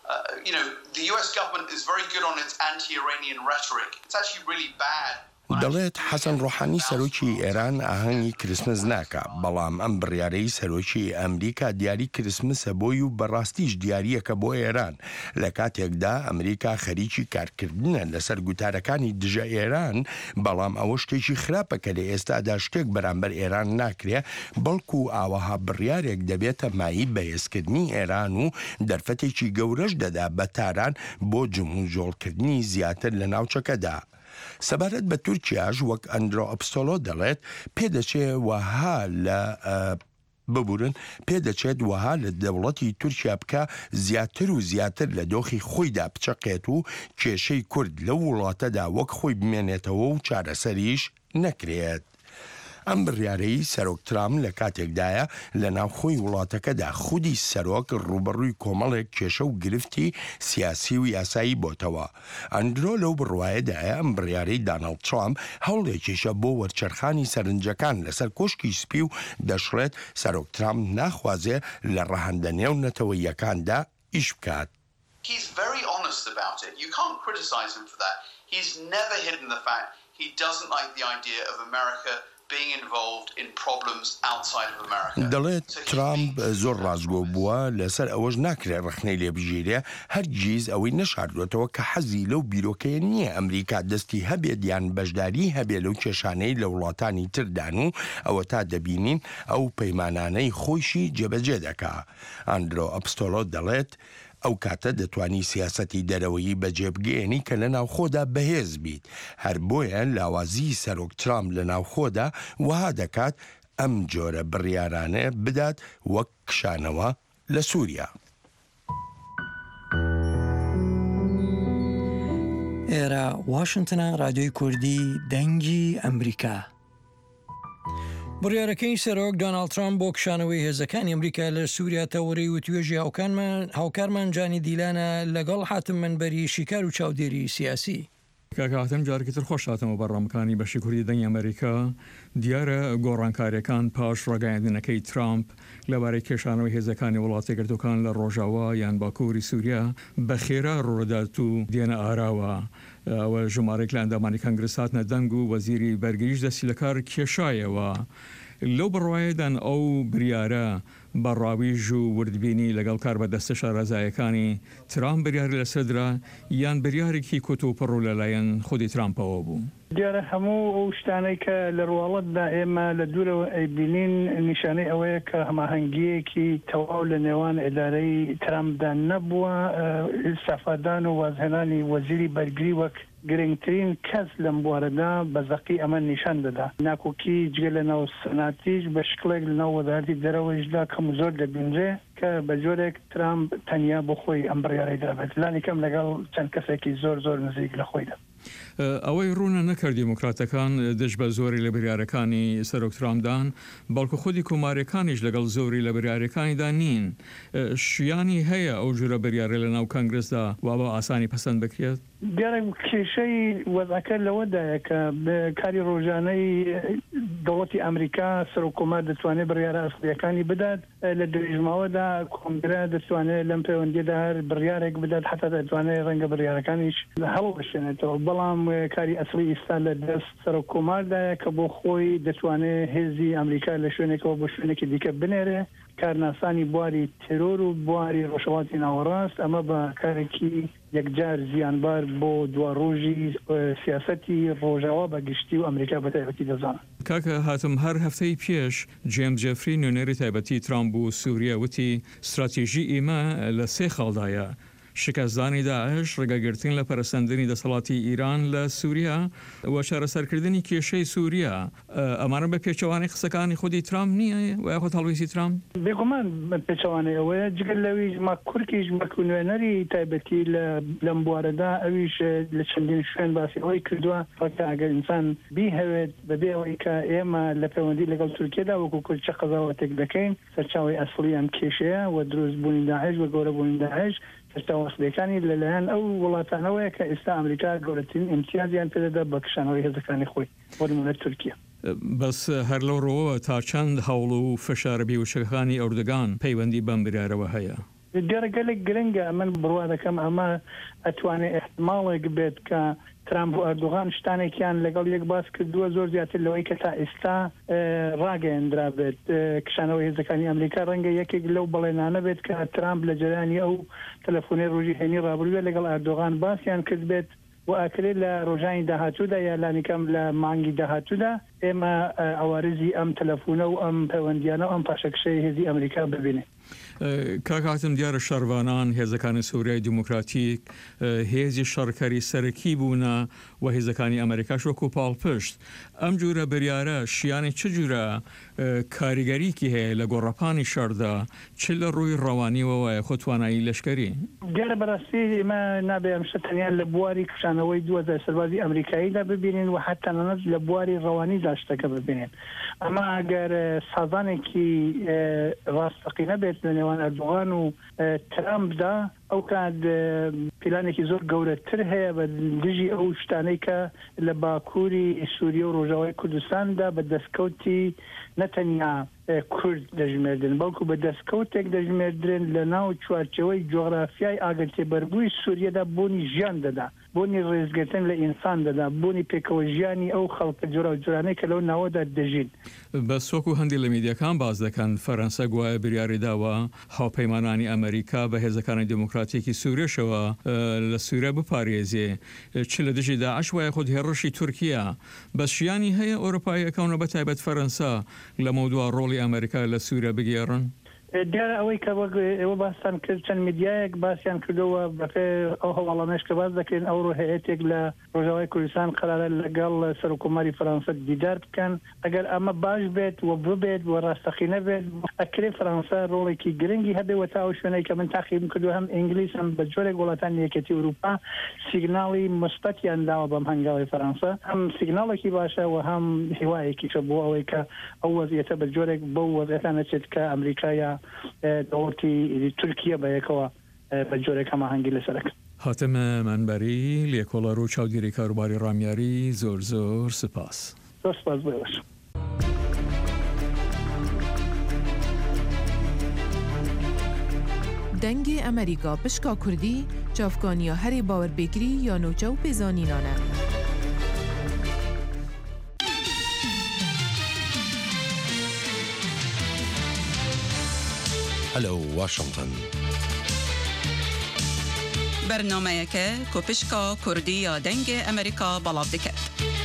Speaker 4: Uh, you know, the U S government is very good on its anti-Iranian rhetoric. It's actually really bad.
Speaker 21: دەڵێت حەسەن ڕۆحانی سەرۆکی ئێران ئاهەنگی کرسمس ناکە، بەڵام ئەم بڕیارەی سەرۆکی ئەمریکا دیاری کرسمسە بۆی و بەڕاستیش دیاریەکە بۆ ئێران لە کاتێکدا ئەمریکا خەریکی کارکردنە لەسەر گوتارەکانی دژە ئێران، بەڵام ئەوە شتێکی خراپە کە لە ئێستادا شتێک بەرامبەر ئێران ناکرێ، بەڵکو ئاوەها بڕیارێک دەبێتە مایی بەهێزکردنی ئێران و دەرفەتێکی گەورەش دەدا بە تاران بۆ جمهوجۆڵکردنی زیاتر لە ناوچەکەدا. سەبارەت بە تورکیاش وەک ئەندرۆ ئەپستۆلۆ دەڵێت پێدەچێ وەها لە ببورن پێدەچێت وەها لە دەوڵەتی تورکیا بکە زیاتر و زیاتر لە دۆخی خۆیدا بچەقێت و کێشەی کورد لە وڵاتەدا وەک خۆی بمێنێتەوە و چارەسەریش نەکرێت. ئەم بڕیارەی سەرۆک ترامپ لە کاتێکدایە لە ناوخۆی وڵاتەکەدا خودی سەرۆک ڕوبەڕووی کۆمەڵێک کێشە و گرفتی سیاسی و یاسایی بۆتەوە. ئەندرۆ لەو بڕوایەدایە ئەم بڕیارەی دانەڵد ترامپ هەوڵێکیشە بۆ وەرچەرخانی سەرنجەکان لەسەر کۆشکی سپی و دەشڵێت سەرۆک ترامپ ناخوازێ لە ڕەهەندە نێونەتەوەیەکاندا ئیش بکات.
Speaker 4: He's very honest about it. You can't criticize him for that. He's never hidden the fact he doesn't like the idea of America being involved in problems outside of America.
Speaker 21: دەڵێت ترامپ زۆر ڕازگۆ بووە لەسەر ئەوەش ناکرێت ڕخنەی لێبژێرێ، هەرگیز ئەوەی نەشاردوێتەوە کە حەزی لەو بیرۆکەیە نییە ئەمریکا دەستی هەبێت یان بەشداری هەبێت لەو کێشانەی لە وڵاتانی تردان و ئەوە تا دەبینین ئەو پەیمانانەی خۆیشی جێبەجێ دەکا. ئەندرۆ ئەپستۆلۆ دەڵێت ئەو کاتە دەتوانی سیاسەتی دەرەوەیی بەجێبگەێنی کە لە ناوخۆدا بەهێز بیت، هەر بۆیە لاوازی سەرۆک ترامپ لە ناوخۆدا وها دەکات ئەم جۆرە بڕیارانە بدات وەک کشانەوە لە سووریا.
Speaker 2: ئێرە واشنگتنە ڕادیۆی کوردی دەنگی ئەمریکا. بڕیارەکەی سەرۆک دۆناڵد ترامپ بۆ کشانەوەی هێزەکانی ئەمریکا لە سووریا تەوەڕێی و توێژی هاوکارمان جانی دیلانە لەگەڵ حاتم منبەری شیکار و چاودێری سیاسی.
Speaker 20: کاکاتم جارێکی تر خۆش هاتمەوە بەڕامەکانی بەشی کوردی دەنگی ئەمریکا. دیارە گۆڕانکاریەکان پاش ڕاگەیاندنەکەی ترامپ لەبارەی کێشانەوەی هێزەکانی وڵاتی یەکگرتووەکان لە ڕۆژاوا یان باکووری سووریا بە خێرا ڕوودات و دێنە ئاراوە. ئەوە ژمارەێک لە ئەندامانی کەنگرس هاتنە دەنگ و وەزیری بەرگریش دەستی لە کار کێشایەوە. لەو بڕواایەدان ئەو بریارە بەڕاویژ و وردبینی لەگەڵ کار بە دەستە شارەزایەکانی ترامپ بریاری لەسەردرا یان بریارێکی کۆت و پڕوو لەلایەن خودی ترامپەوە بوو.
Speaker 3: دیارە هەموو ئەو شتانەی کە لە ڕواڵەتدا ئێمە لە دوورەوە ئەیبینین نیشانەی ئەوەیە کە هەماهەنگیەکی تەواو لە نێوان ئێدارەی ترامپدا نەبووە. ئستافادان و وازهێنانی وەزیری بەرگری وەک گرنگترین کەس لەم بوارەدا بەزەقی ئەمە نیشان دەدا. ناکۆکی جگە لە ناو سەناتیش بە شکڵێک لە ناو وەزارەتی دەرەوەیشدا کەم زۆر دەبینرێ کە بە جۆرێک ترامپ تەنیا بۆ خۆی ئەم بڕیارەی دابێت، لانی کەم لەگەڵ چەند کەسێکی زۆر زۆر نزیک لە خۆیدا.
Speaker 20: ئەوەی ڕوونە نەکرد دیموکراتەکان دژ بە زۆری لە بریارەکانی سەرۆک ترامپدان، بەڵکو خودی کۆمارەکانیش لەگەڵ زۆری لە بریارەکانیدا نین. شیانی هەیە ئەو جورە بریارە لە ناو کەنگرسدا وا بە ئاسانی پەسەند بکرێت؟
Speaker 3: دیارە کێشەی وەزعەکە لەوەدایە کە کاری ڕۆژانەی دەوڵەتی ئەمریکا سەرۆکۆمار دەتوانێت بڕیارە ئەسڵیەکانی بدات، لە دەریژماوەدا کۆنگرە دەتوانێت لەم پەیوەندیدا هەر بڕیارێک بدات، حتا دەتوانێت ڕەنگە بڕیارەکانیش هەڵ بشێنێتەوە. بەڵام کاری ئەسڵی ئێستا لە دەست سەرۆکۆماردایە کە بۆ خۆی دەتوانێت هێزی ئەمریکا لە شوێنێکەوە بۆ شوێنێکی دیکە بنێرێ، کارناسانی بواری ترۆر و بواری ڕۆژهەڵاتی ناوەڕاست. ئەمە بە کارێکی یەکجار زیانبار بۆ دواڕۆژی سیاسەتی ڕۆژاوا بە گشتی و ئەمریکا بە تایبەتی دەزانن.
Speaker 20: کاکە هاتم هەر هەفتەی پێش جێمز جێفری نوێنەری تایبەتی ترامپ و سووریا وتی استراتیژی ئێمە لە سێ خاڵدایە: شکستدانی داعش، ڕێگەگرتن لە پەرسەندنی دەسەڵاتی ئیران لە سووریا و چارەسەرکردنی کێشەی سووریا. ئەمانە بە پێچەوانی قسەکانی خودی ترامپ نییە و یاخۆ هەڵویستی ترامپ؟
Speaker 3: بێگومان پێچەوانی ئەوەیە. جگەل لەویش ما کورکیش وەکو نوێنەری تایبەتی لەم بوارەدا ئەویش لە چەندین شوێن باسی ئەوەی کردووە فەکە ئەگەر ئینسان بیهەوێت بەبێ ئەوەی کە ئێمە لە پەیوەندی لەگەڵ تورکیەدا وەکو کورد چە قەزاوەتێک دەکەین سەرچاوی ئەسڵی ئەم کێشەیە و دروستبوونی داعش و گەورەبوونی داعش وەسلەکانی لەلایەن ئەو وڵاتانەوەیە کە ئێستا ئەمریکا گەورەترین ئیمتیازیان پێدەدا بە کشانەوەی هێزەکانی خۆی بۆ نمونە تورکیا.
Speaker 20: بەس هەر لەو ڕۆوە تا چەند هەوڵ و فشارە بیوشەکانی ئەوردەگان پەیوەندی بەم بریارەوە هەیە؟
Speaker 3: دیارە گەلێک گرنگە من بڕوا دەکەم ئەمە ئەتوانێت احتمالێک بێت کە ترامپ و ئەردوغان شتانێکیان لەگەڵ یەک باس کردووە زۆر زیاتر لەوەی کە تا ئێستا ڕاگەیەندرا بێت کشانەوەی هێزەکانی ئەمریکا ڕەنگە یەکێک لەو بەڵێنانە بێت کە ترامپ لە جەرانی ئەو تەلەفۆنەی ڕۆژی هێنی ڕابردووە لەگەڵ ئەردوغان باسییان کرد بێت و ئاکرێت لە ڕۆژانی داهاتوودا یا لانیکەم لە مانگی داهاتوودا ئێمە ئەوارزی ئەم تەلەفۆنە و ئەم پەیوەندیانە ئەم پاشەکشەی هێزی ئەمریکا ببینێ.
Speaker 20: کاکاتم دیارە شەروانان هێزەکانی سووریای دیموکراتیک هێزی شەڕکەری سەرەکی بوونە و هێزەکانی ئەمریکاش وەکو پاڵپشت ئەم جورە بریارە شیانی چ جورە کاریگەریکی هەیە لە گۆڕەپانی شەردا چ لە ڕووی ڕەوانیەوە خۆ توانایی لەشکری
Speaker 3: دیارە بەڕاستی ئێمە نابێ ئەم شتە تەنیا لە بواری کشانەوەی دووەزار سەربازی ئەمریکاییدا ببینین و حتا تەنانەت لە بواری ڕەوانیدا شتەکە ببینێن ئەمە ئەگەر سازانێکی ڕاستەقینە بێت لە نێوان ئەردوغان و ترامپدا ئەو کات پیلانێکی زۆر گەورەتر هەیە بە دژی ئەو شتانەی کە لە باکووری سووریە و ڕۆژاوای کوردستاندا بە دەستکەوتی نەتەنیا کورد دەژمێردن بەڵکو بە دەستکەوتێک دەژمێردرێن لە ناو چوارچەوەی جۆغرافیای ئاگرتێبەربووی سووریەدا بوونی ژیان دەدا بوونی ڕێزگرتن لە ئینسان دەدا بوونی پێکەوە ژیانی ئەو خەڵکە جۆرا و جۆرانەی کە لەو ناوەدا دەژین.
Speaker 20: بە سۆک و هەندی لە میدیەکان باز دەکەن فەرەنسا گوایە بریاری داوە هاوپەیمانانی ئەمریکا بە هێزەکانی دموکراتیەکی سووریەشەوە لە سووریا بپارێزێ چ لە دژی داعش وایە خود هێڕشی تورکیا بەشیانی هەیە ئەوروپایەکەونە بە تایبەت فەرەنسا لە مەودووە ڕۆڵی ئەمریکا لە سووریا بگێڕن.
Speaker 3: دیارە ئەوەی کە ئێوە باسان کرد چەند میدیایەک باسییان کردەوە بەپێ ئەو هەواڵانەش کە باز دەکەین ئەوڕۆ هەیەتێک لە ڕۆژاوای کوردستان قەرارە لەگەڵ سەرۆکۆماری فەرەنسا دیدار بکەن ئەگەر ئەمە باش بێت و ببێت و ڕاستەقینە بێت ئەکرێ فەرەنسا ڕۆڵێکی گرنگی هەبێەوە تا ئەو شوێنەی کە من تاقیم کردو هەم ئینگلیس هەم بە جۆرێک وڵاتانی یەکێتی ئەوروپا سیگناڵی مثبەتیان داوە بەم هەنگاوی فەرەنسا هەم سیگناڵێکی باشە و هەم هیوایەکی کە بۆ ئەوەی کە ئەو وەزیەتە بە جۆرێک بەو وەزیەتە نەچێت کە ئەمریکایە دەوڵەتی تورکیە بەیەکەوە بە جۆرێک هەماهەنگی لەسەرەکە.
Speaker 20: هاتمە منبەری لێکۆڵەر و چاودێری کاروباری ڕامیاری زۆر زۆر سپاس.
Speaker 3: زۆر سپاس بۆ باش.
Speaker 5: دەنگی ئەمریکا پشکا کوردی چاافکانیا هەرێ باوەربێگری یا نوچە و پێزانینانە.
Speaker 22: هلو واشنطن
Speaker 23: برنامه‌یەکە کۆپشکا کوردی یا دەنگ ئەمریکا بەڵاو دەکات.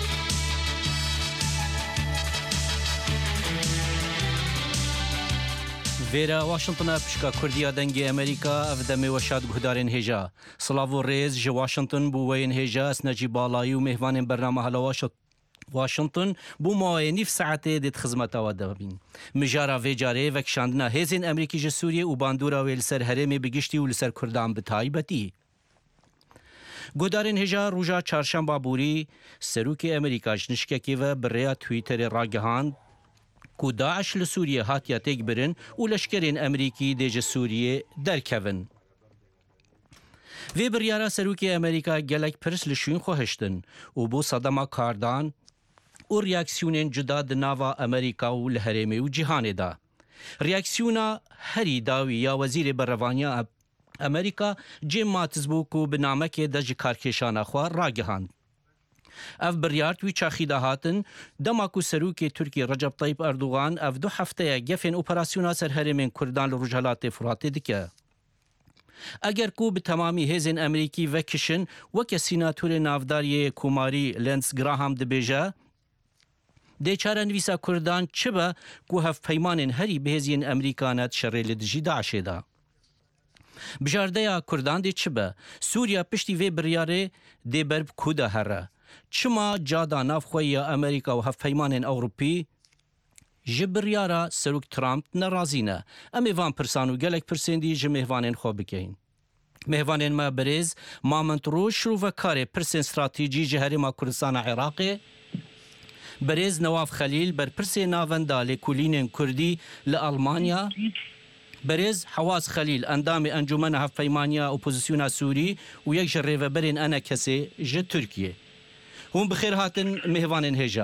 Speaker 24: وێرە واشنطنە پشکا کوردیا دەنگی ئەمریکا ئەف دەمێوە شاد گوهدارێن هێژا سڵاو و ڕێز ji واشنطن بووەین هێژا ئەسنەجی باڵایی و میهوانên بەرنامە هەلەواشە واشنطن بوو ماوەیە نیف سەعاتێ دێت خزمەتەوە دەبین. مژارا vêcarê vekişandina hêzên Emerîkî ji Sûriyê û bandora wê li ser herêmê bigiştî û li ser Kurdan bi taybetî. Guhdarên hêja rûja çarşemba borî serokê Emerîka ji nişkekê ve bi rêya Twitterê ragihand ku Daeş li Sûriye hatiye têkbirin û leşkerên Emerîkî dê ji Sûriyê derkevin. Vê biryara serokê Emerîka gelek pirs li şûn xwe hiştin û bo sedema kardan û reaksiyonên cuda di nava Emerîka û li herêmê û cîhanê da. Reaksiyona herî dawî ya Wezîrê Berrevaniya Emerîka cêm matiz bû ku bi namekê de ji karkêşana xwe ragihand. Ev biryar wî çaxî da hatin dema ku serokê Tirkiye Recep Tayyip Erdogan ev du hefteye gefên operasyona ser herêmên Kurdan li Rojhilatê Furatê dike. Eger ku bi temamî hêzên Emerîkî vekişin weke sînatorê navdariyê Komarî Lindsey Graham dibêje dê çarenivîsa Kurdan çi be ku hevpeymanên herî bi hêziyên Emerîka net şerê li dijî Daişê da. Bijardeya Kurdan dê çi be? Sûriya piştî vê biryarê dê ber bi ku de here. Çima cada navxweya Emerîka û hevpeymanên Ewropî ji biryara serok Trump nerazî ne. Em ê van pirsan û gelek pirsên dî ji mêhvanên xwe bikeyin. Mêhvanên me birêz Mamet Roj şrovekarê pirsên stratêjî ji herêma Kurdistana Iraqê, birêz Newaf Xelîl berpirsê navenda lêkolînên Kurdî li Almanya, birêz Hewaz Xelîl endamê Encûmena Hevpeymaniya Opozisyona Sûrî û yek ji rêveberên Enekesê ji Tirkiye. Hûn bi xêr hatin mêhvanên hêja.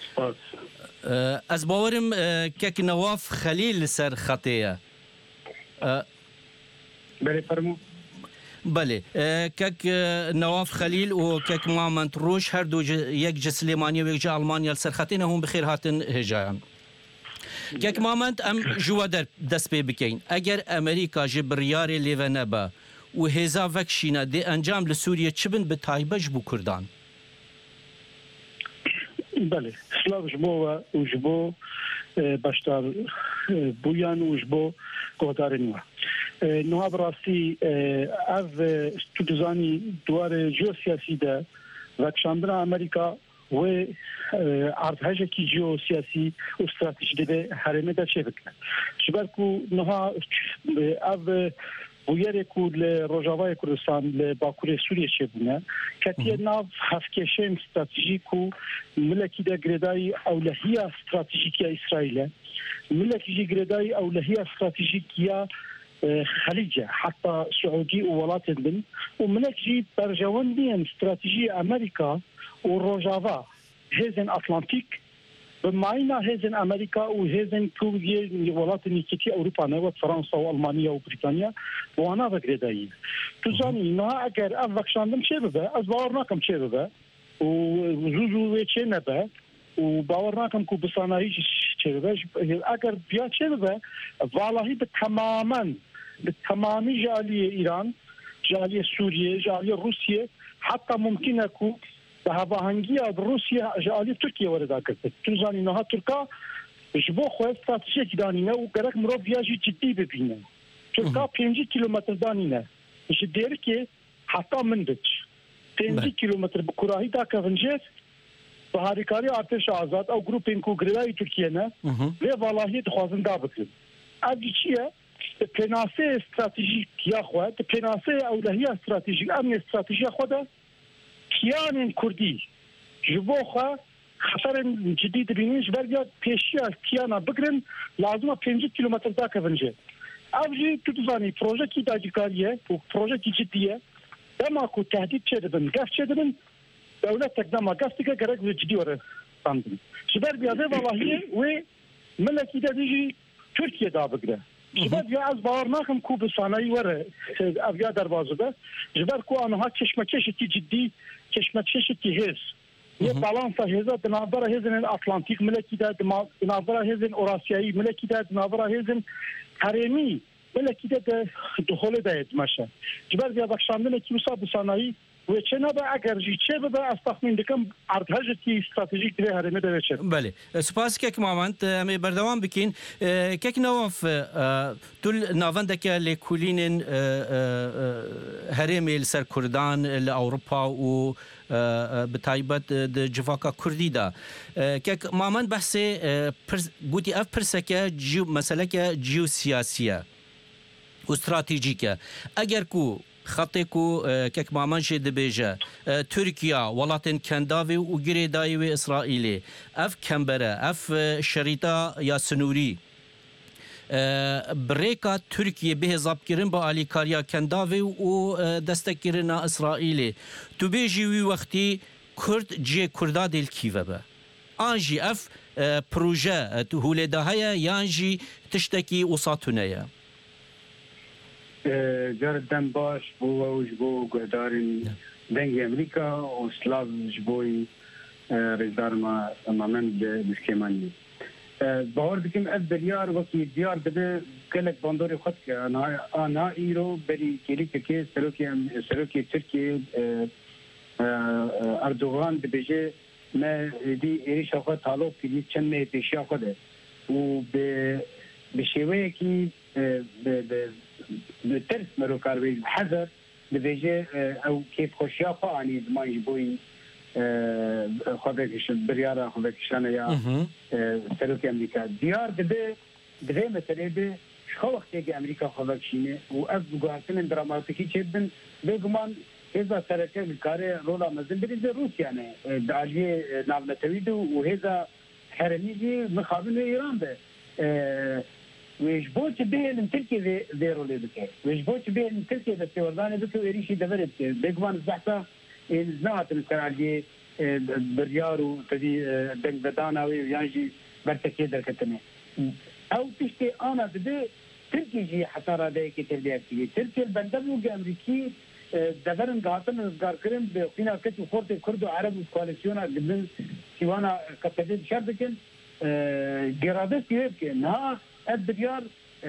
Speaker 24: Ez bawerim kek Newaf Xelîl li ser xetê ye.
Speaker 3: بله فرمو
Speaker 24: بله کک نواف خلیل و کک محمد روش هر دو یک جه سلیمانی و یک جه آلمانیا سرخطین هم بخیر هاتن هجایان کک محمد ام جوا در دست پی بکین اگر امریکا جبریار لیوه نبا و هزا وکشینا دی انجام لسوریه چبن به تایبش بو کردان
Speaker 3: بله سلاو جبو و جبو باشتار بویان و جبو گهدارن و نوها براستی از تو دزانی دوار جیوسیاسی ده وکشاندن امریکا و ارتهاج کی جیوسیاسی و استراتژی ده حرمه ده چه بکنه شبرکو نوها از بویره کو ل روجاوای کردستان ل باکوری سوریه چه بونه کتی ناف هفکشن استراتژیکو ملکی ده گردای اولهیه استراتژیکی اسرائیل ملکی گردای اولهیه استراتژیکی خليجة حتى سعودي وولات بن ومنك جي برجواندين استراتيجية أمريكا والروجافا هيزن أطلنطيك بمعينا هيزن أمريكا وهيزن كوجي ولات نيكتي أوروبا نوت فرنسا وألمانيا وبريطانيا وانا بقرداي تزاني إنها أجر أفكشاندم شبه از باورناكم شبه وزوزو ويتشي نبه وباورناكم كو بصناعي شبه أجر بيا شبه والله تماما بالتمامي جالية إيران جالية سوريا جالية روسيا حتى ممكن أكو بهافاهنجية بروسيا جالية تركيا وردا كرت تزاني إنها تركا جبو خواه استراتيجية دانينا وقرق مرو بياجي جدي ببينا تركا بينجي كيلومتر دانينا مش ديركي حتى مندج بينجي كيلومتر بكراهي دا كفنجيت بهاريكاري ارتش آزاد او جروبين كو غريداي تركيا لي والله دخوازن دابتن ادي چيه پناسه استراتیژیک یا خود پناسه اولهیه استراتیژیک امن استراتیژی خود کیان کردی جبو خو خطر جدید بینیش برگرد پیشی از کیانا بگرن لازمه پنج کیلومتر دا کونجه ابجی تو دزانی پروژه کی داجکاریه و پروژه کی جدیه دما کو تهدید چه دبن گفت چه دبن دولت تقدم گفت که گرگ جدی وره ساندن شبر بیاده والله و ملکی دیجی ترکیه دا بگره جبر یا از باور ناکم کو به صنایع وره افیا دروازه ده جبر کو آنها کشمکشی جدی کشمکشی هست یه بالانس هزا دنابرا هزن اتلانتیک ملکی ده دنابرا هزن اوراسیایی ملکی ده دنابرا هزن هرمی ملکی ده دخول ده ماشه جبر بیا بخشاندن کی مصاب صنایع و چه نبا اگر جی چه به از تخمین دکم ارتهاجتی استراتژیک ده هرمه ده چه
Speaker 24: بله سپاس که مامانت می بردوام بکین که نواف تل ناوندک لکولین هرمه سر کردان اروپا و بتایبت د جواکا کردی دا که مامان بحث گوتی اف پرسکه جو مسئله که جیوسیاسیه و استراتژیکه اگر کو خطی کو که مامان شد بیجه ترکیه ولاتن کنداوی و گریدایی و اسرائیلی اف کمبره اف شریطه یا سنوری بریکا ترکیه به حساب کردن با آلیکاریا کنداوی و دستگیرنا اسرائیلی تو بیجی وی وقتی کرد جی کردا دل کیوه به آنجی اف پروژه تو هولیده های یانجی تشتکی وساطونه
Speaker 3: جردن باش بو و جبو گهدارن دنگ امریکا و سلاو جبوی رزدار ما امامن بسکیمانی باور دکیم از دریار وکی دیار بده کلک باندوری خود که آنها ایرو بری کلی که سروکی ترکیه اردوغان ببیجه ما دی ایریش خود طالب کلی چند می پیشی خوده و به شیوه کی بترس مرو کاروی حذر ببیجه او کیف خوشیا خواهانی زمانی بوی خودکش بریارا خودکشانه یا سروک امریکا دیار بده بده مثلا به شخو وقتی که امریکا خودکشینه و از بگوهتن دراماتیکی چه بن بگمان هزا سرکه بکاره رولا مزن بریز روسیه نه دعالیه ناونتوید و هزا حرمیجی مخابل ایران به ویش بوچ بین ترکیه ویرولی بکه ویش بوچ بین ترکیه دستوردانه بکه و ایریشی دورد که بگمان زحتا نهات مثلا بریار و تدی دنگ بدانا و یانجی برتکیه درکتنه او پشت آنا بده
Speaker 6: تركي جي حصار هذا كي تربيه كي تركي البندبو امريكي دبرن قاطن ازگار کرن به فينا كتو خورت كردو عرب كواليسيونا قبل سيوانا قتدد شربكن جرادس يبكن ها الديار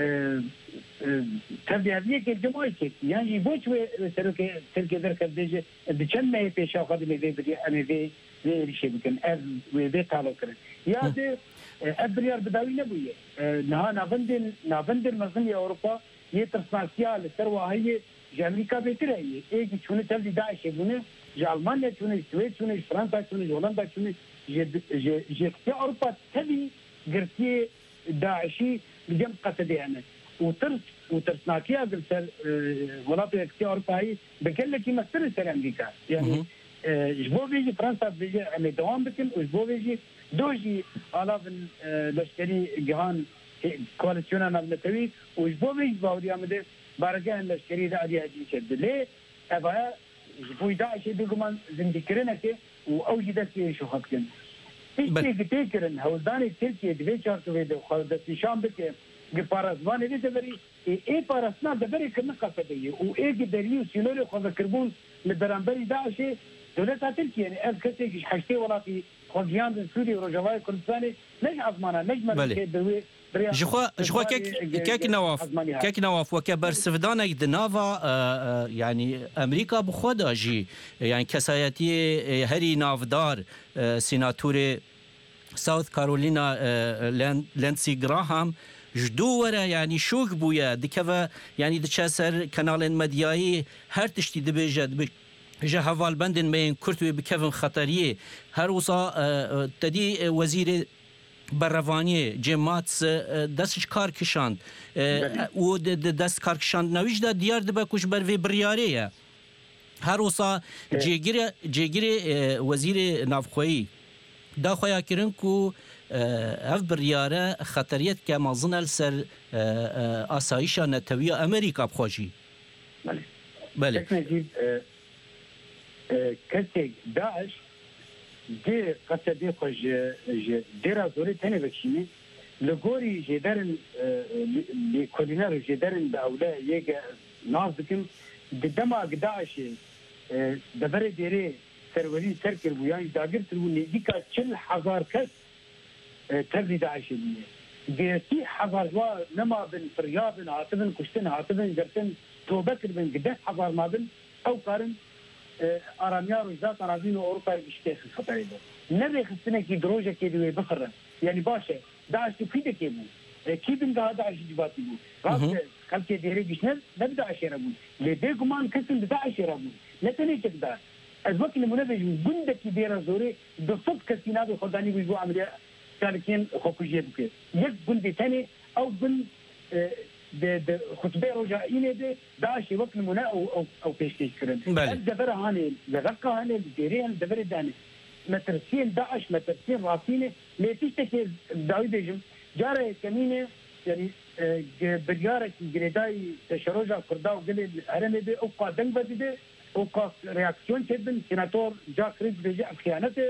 Speaker 6: تربيه كي الجماعه يعني بوش تركي تركي درك دجه بچن ما پیشا خد می بدي انا في في شيء بكن از وي تعالوا كرن يا دي الديار بداوي نبويه نها نافندن نافندن مثلا اوروبا يترسناسيا للثروه هي امریکا بهتر आहे एक चुने चल दी दाश है जो अल्मानिया चुने स्वीड चुने फ्रांस चुने होलंदा चुने जे जे जे اوروبا تبي قرتي داعشي بجنب قتدي انا وترس وترسناكيا قلت مناطق كتير اوروبا هي بكل كي مستر سر امريكا يعني جبو بيجي فرنسا بيجي انا دوام بكن وجبو بيجي دوجي الاف لشكري جهان كواليسيون انا بنتوي وجبو بيجي باودي امده بارجان لشكري ده عادي عادي شد ليه ابا جبوي داعش دوغمان زندكرنا كي واوجد في شو خطكن ايش تيجي هولداني تركيا دي شارتو فيديو خالد شام بك بارازوان دي تبري اي باراسنا دبري كنا قصديه واي قدريو سينوري خذ كربون لبرامبري داعش دولت تركيا يعني از كتي حشتي ولاتي خديان سوري ورجواي كردستاني نج عظمانا نجم دوي
Speaker 24: Je crois, je crois كيك نواف كيك نواف وكبر سفدانك دنافا يعني أمريكا بخودا جي يعني كسايتي هري نافدار سيناتوري ساوث كارولينا لانسي جراهام جدو ورا يعني شوك بويا دكفا يعني دشاسر كنال مدياي هر تشتي دبيجد جا هوال بندن مين كرتوي بكفن خطريه هر وصا تدي وزير بروانی جماعت دستش کار کشاند و دست کار کشاند نویش دا دیار دبا کش بر وی بریاریه هر وصا جیگیر جیگیر وزیر نافخویی دا خویا کرن کو اف بریاره خطریت که مازن سر آسایش نتوی امریکا بخوشی
Speaker 6: بله
Speaker 24: بله
Speaker 6: کسی داعش دي قصدي خوش ديرا زوري تاني بكشيني لغوري جدارن لكولينار جدارن بأولا يجا نازكم بدما قداعش دبر ديري سرولين سركر بويان داقر تلوني ديكا چل حزار كس تبدي داعش ديرتي حزار وا نما بن فريابن عاطبن كشتن عاطبن جرتن توبكر بن قداس حزار ما بن أو قارن آراميار وجدات أراضين أوروبا بيشتغل خطرين نبي خصنا كي دروجة كده بخرة يعني باشا داعش تفيد كيبو كيبن ده داعش جباتي بو غاز خل كي ديري بيشنل نبدأ عشرة بو لديكمان كسم بدأ عشرة بو نتني كده الوقت اللي منبج بندك كي ديرا زوري بصد كسينا بخداني بيجو عملية كاركين خوكوجيه بكير يك بند تاني أو بند د خطبه رجائینه ده داعش وقت المنا او او, أو پیشکش کردن الدبر هاني لغقه هاني ديرين دبر داني مترسين داعش مترسين راسينه ليتشتكي داوي بيجم جاره كمينه يعني برياره جريداي تشروجا كردا وقال هرمه ده او قادن بده او قا رياكسيون كبن سيناتور جاك ريد بيجي خيانته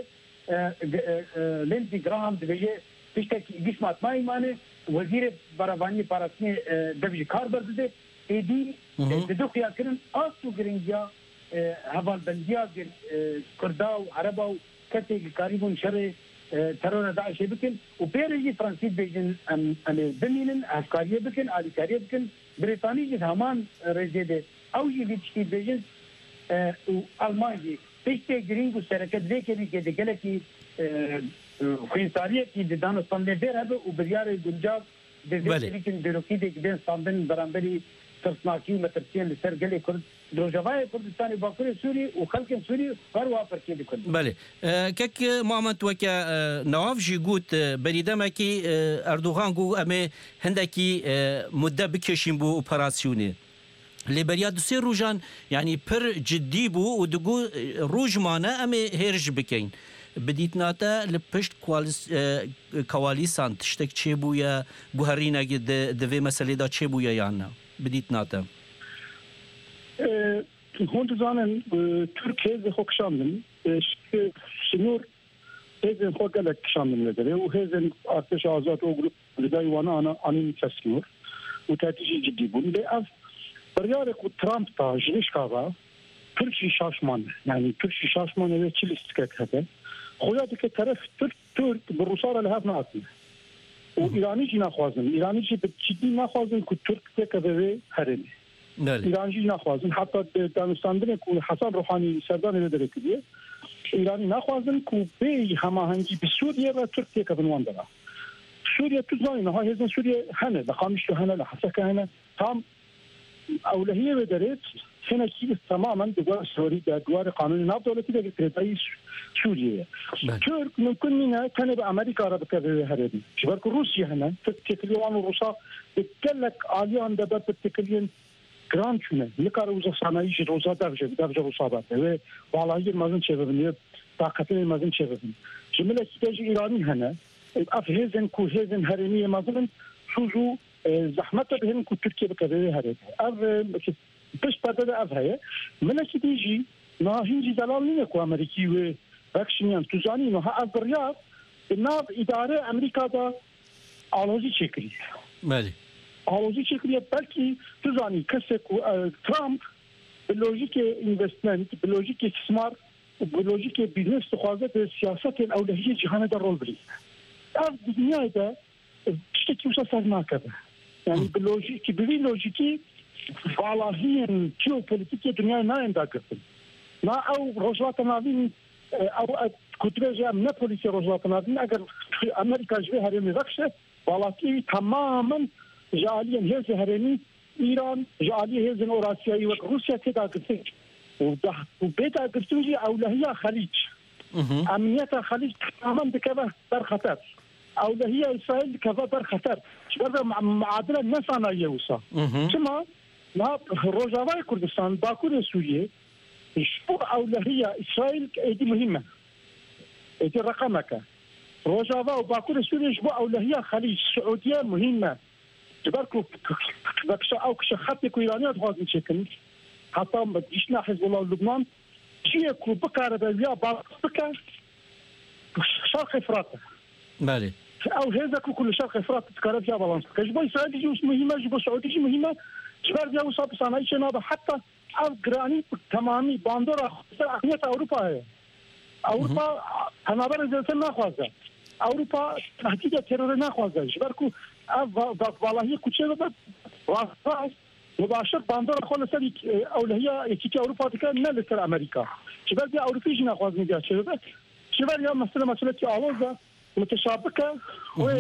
Speaker 6: لينزي جراهام بيجي تشتكي جسمات ما يمانه وزیر بروانی پاراسنی دبی کار برده ایدی ددوخیا کرن آسو گرینجا حوال بندیا کردا و عربا و کسی کاریبون شر ترور داعش بکن و پیرجی فرانسیس بیجن ام بمینن افکاریه بکن آلیکاریه بکن بریتانی جد همان رزیده اوجی بیچتی بیجن و آلمانجی پیشتی گرینگو سرکت لیکری که دگله کی خوینساریه که دیدان استانده دیر هبه و بریار گنجاب دیزیری که دیروکی دیگدین استاندن برانبری ترسناکی و مترسین لسر گلی کرد دروجوای کردستانی باکر سوری و خلق سوری هر وافر که دی کرد
Speaker 24: بله کک محمد وکا نواف جی گوت بریدم کی اردوغان گو امه هندکی مده بکشیم بو اپراسیونی لبریا دوسي روجان يعني بر جدي بو ودقو روج مانا امي هيرج بكين بديت ناتا لبشت كواليس كواليسان تشتك چه بويا بوهرينا دوي مسألة دا چه بويا يانا بديت ناتا
Speaker 3: هون تزانن تركيا زي خوك شامل شنور هزن خوك لك شامل لدري وهزن ارتش آزاد او گروپ لداي وانا انا انين تسنور
Speaker 6: وتاتيجي جدي بون بأف بريارك ترامب تا جريش كابا تركي شاشمان يعني تركي شاشمان هذا تشيل استكاك هذا خوياتك طرف ترك ترك بالرصارة لهذا ناقص وإيراني جي ناخوازن إيراني جي بتشدي ناخوازن كترك تكذبه هرمي إيراني جي ناخوازن حتى دانستاندن كون حسن روحاني سردان هذا دركيه إيراني ناخوازن كو بي هماهنگی بسوريا و تركيا كبنوان دارا سوريا تزاني نها هزن سوريا هنه لقامش هنه لحسك هنه تام أولهية بدرت هنا كيف تماما دوار سوري دوار قانون ناب دولتي ده كريتاي سوريا ترك ممكن منها كان بأمريكا رب كذا هردي شبارك روسيا هنا تتكلم روسا بتكلك عاليان ده بتتكلم جراند شونه يقارو وزا صنايعي روسا درجة درجة روسا باته والله هي مازن شبابني طاقتين مازن شبابني جملة تيجي إيراني هنا أفهزن كوهزن هرمية مازن شوزو زحمته بهم كو تركيا بكذا هرد أف بس بدأ أف هي من تيجي ناهين دلالين كو أمريكي و أكشنيان تزاني نها أفريار الناب إدارة أمريكا دا علوزي شكلي
Speaker 24: مالي
Speaker 6: علوزي شكلي بلكي تزاني كسك ترامب بلوجيك انفستمنت بلوجيك استثمار وبلوجيك بيزنس تخاذت السياسات الأولوية جهان دا رول بري أف الدنيا دا تشتكي وصل ناكبه يعني باللوجيك بلي لوجيكي فعلاهيا جيوبوليتيكية الدنيا ما ينداكفن ما أو رجلات نافين أو كترجع من بوليسي رجلات نافين أجر أمريكا جوي هرمي رخشة ولكن تماما جاليا هذا هرمي إيران جاليا هذا أوراسيا وروسيا تداكفن وبيتا كفتوجي أولهية خليج أمنيتها خليج تماما بكذا در خطر أولهية إسرائيل كذا در خطر شباب معادلة نسانا يوسا كما لا روجاواي كردستان باكور سوريا شو أولهية إسرائيل إدي مهمة إدي رقمك روجاوا وباكور سوريا شو أولهية خليج السعودية مهمة جباركو بكشة أو كشة خطي كويرانيات غازن شكل حتى بديشنا حزب الله لبنان شيء كو بكارة بيا باكا شرق إفراط
Speaker 24: مالي
Speaker 6: او هذا كل شرق افراط تكرر فيها بالانس كجبا اسرائيل جوس مهمه جبا سعودي مهمه جبر فيها وصاب صناعي شنو حتى افغاني تمامي باندورا اهميه اوروبا هي اوروبا انا برز سنه خوازه اوروبا تهديد ترور نه خوازه جبركو والله كوتشه راس مباشر باندورا خلص اولهيه يكي اوروبا كان نلتر امريكا جبر فيها اوروبي جنا خوازني جا شباب جبر يا مثلا مثلا اوزا متشابكه و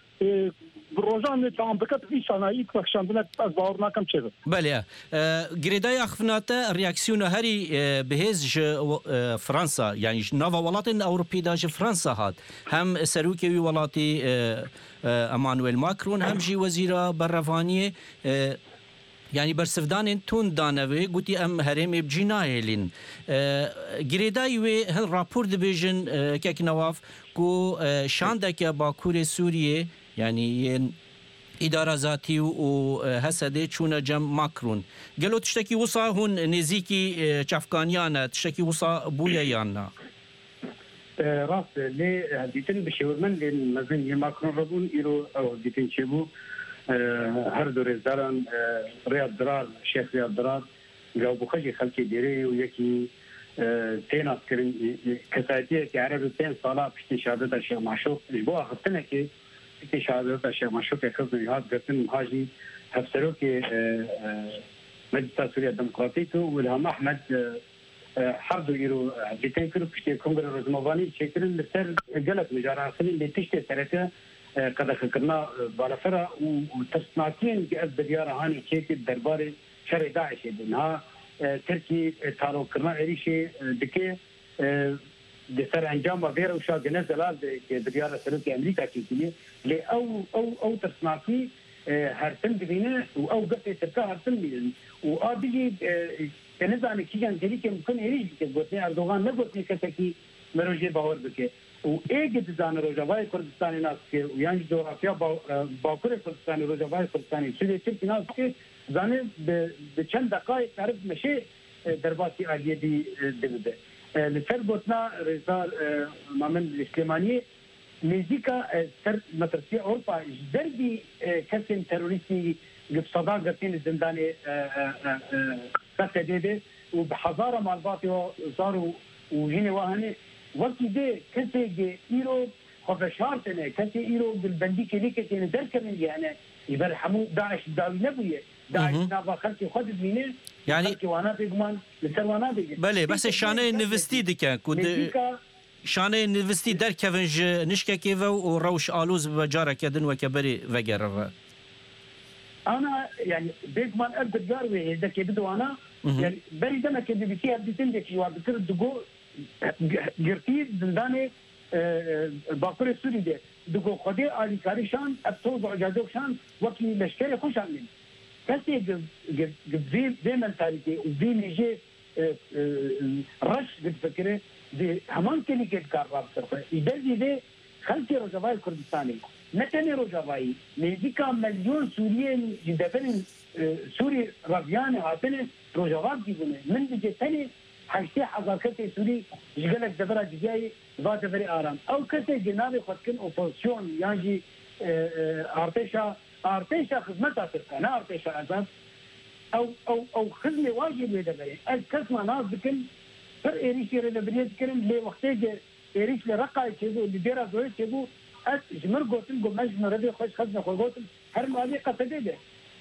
Speaker 6: بروجان تامبكه في صناعي كشاندنا ازبارنا كم شبه
Speaker 24: بله جريداي اخفناته رياكسيون هري بهز فرنسا يعني نوفا ولاتن اوروبي داج فرنسا هات هم سروكي ولاتي امانويل ماكرون هم جي وزير برفانيه يعني برسفدان تون دانوي قلتي ام هرم بجنايلين جريداي وي هل رابور ديفيجن كيك نواف كو شاندك باكور سوريا يعني إدارة ذاتي وهسده چون جم ماكرون قالوا تشتكي وصا هون نزيكي چافكانيانا تشتكي وصا بويا يانا
Speaker 6: راس لي ديتن بشورمن لين مزن ماكرون ربون إيرو أو ديتن شبو هر دور زداران رياض درار شيخ رياض درار جو بخشي خلقي ديري ويكي تين عسكرين كساتيه كي عرب تين صلاة بشتي شهادة الشيخ معشوق جبوها خطنا كي بشتي شهادة الشيخ معشوق يخزن يهاد قرطن مهاجي هفسرو كي مجلس سوريا الديمقراطية والهم أحمد حرضو يرو بيتين كرو بشتي كونغر روزموفاني شكرن لسر قلت مجارة خلين لتشتي سرطة قد خكرنا بالفرا وتصنعتين قد بديارة هاني كيك درباري شرع داعش إنها تركي تارو كرنا عريشة دكي دسر انجام وغيره وشا جنزلال بديارة سلوكي أمريكا كيكي لي أو أو أو تصنعتي هرسن ببينه أو قطع سركا هرسن ببينه وآبيجي كنزعني كيان جريكي ممكن عريش قطني أردوغان نقطني كتاكي مروجي باور بكي وإيجد زان روجاواي كردستاني ناس كي ويانج جغرافيا باكور كردستاني روجاواي كردستاني سوريا تركي ناس كي زاني بچند دقائق تعرف مشي درباتي عالية دي دبده لسر بوتنا رزار مامن الإسلامانية نزيكا سر مترسية أوروبا جدربي كسن تروريستي قد صداق قتين الزندان قتل دي وبحضاره مالباتي صاروا وهنا وهنا وقت دي كنت ايرو خفشارتنا كنت ايرو بالبندي كلي كنت ندرك من يعني يبقى حمو داعش داوي نبويه داعش نابا خلتي خد منين
Speaker 24: يعني
Speaker 6: وانا بيجمان لسروانا بيجي
Speaker 24: بله بس شانه نوستی دکه کود شانه نوستی در کونج نشکه که و روش آلوز و جاره کدن و کبری وگره
Speaker 6: انا يعني بيجمان ابدا جاروي اذا كبدو انا يعني بري دما كبي بيتي ابدتين ديك يوا بكر دغو غرتي زنداني باكور السوري دي دغو خدي علي كاريشان ابتوز عجادوكشان وقت لشكري خوش عاملين كاسي جبزي دي منتاليتي ودي نيجي رش بتفكري دي همان كلي كيت كاراب سرفه يدرجي دي خلتي رجواي كردستاني نتني رجواي نيجيكا مليون سوريين جدبن سوري رافياني هاتني رجوات جيبونه من بيجي تاني حشتي حزار كتي سوري جيجلك دبرا جيجاي ذات فري آرام او كتي جنابي خدكن اوبوزيسيون يعني ارتشا ارتشا خدمتها تركا انا ارتشا اساس او او او خدمه واجب يدبري الكسمه ناس بكن فر ايريش يدبري كرم لي وقتي ايريش لرقا تشيبو اللي ديرا زوي تشيبو اس جمر قوتن قو مجمر ردي خوش خدمه خو قوتن هر مالي قتدي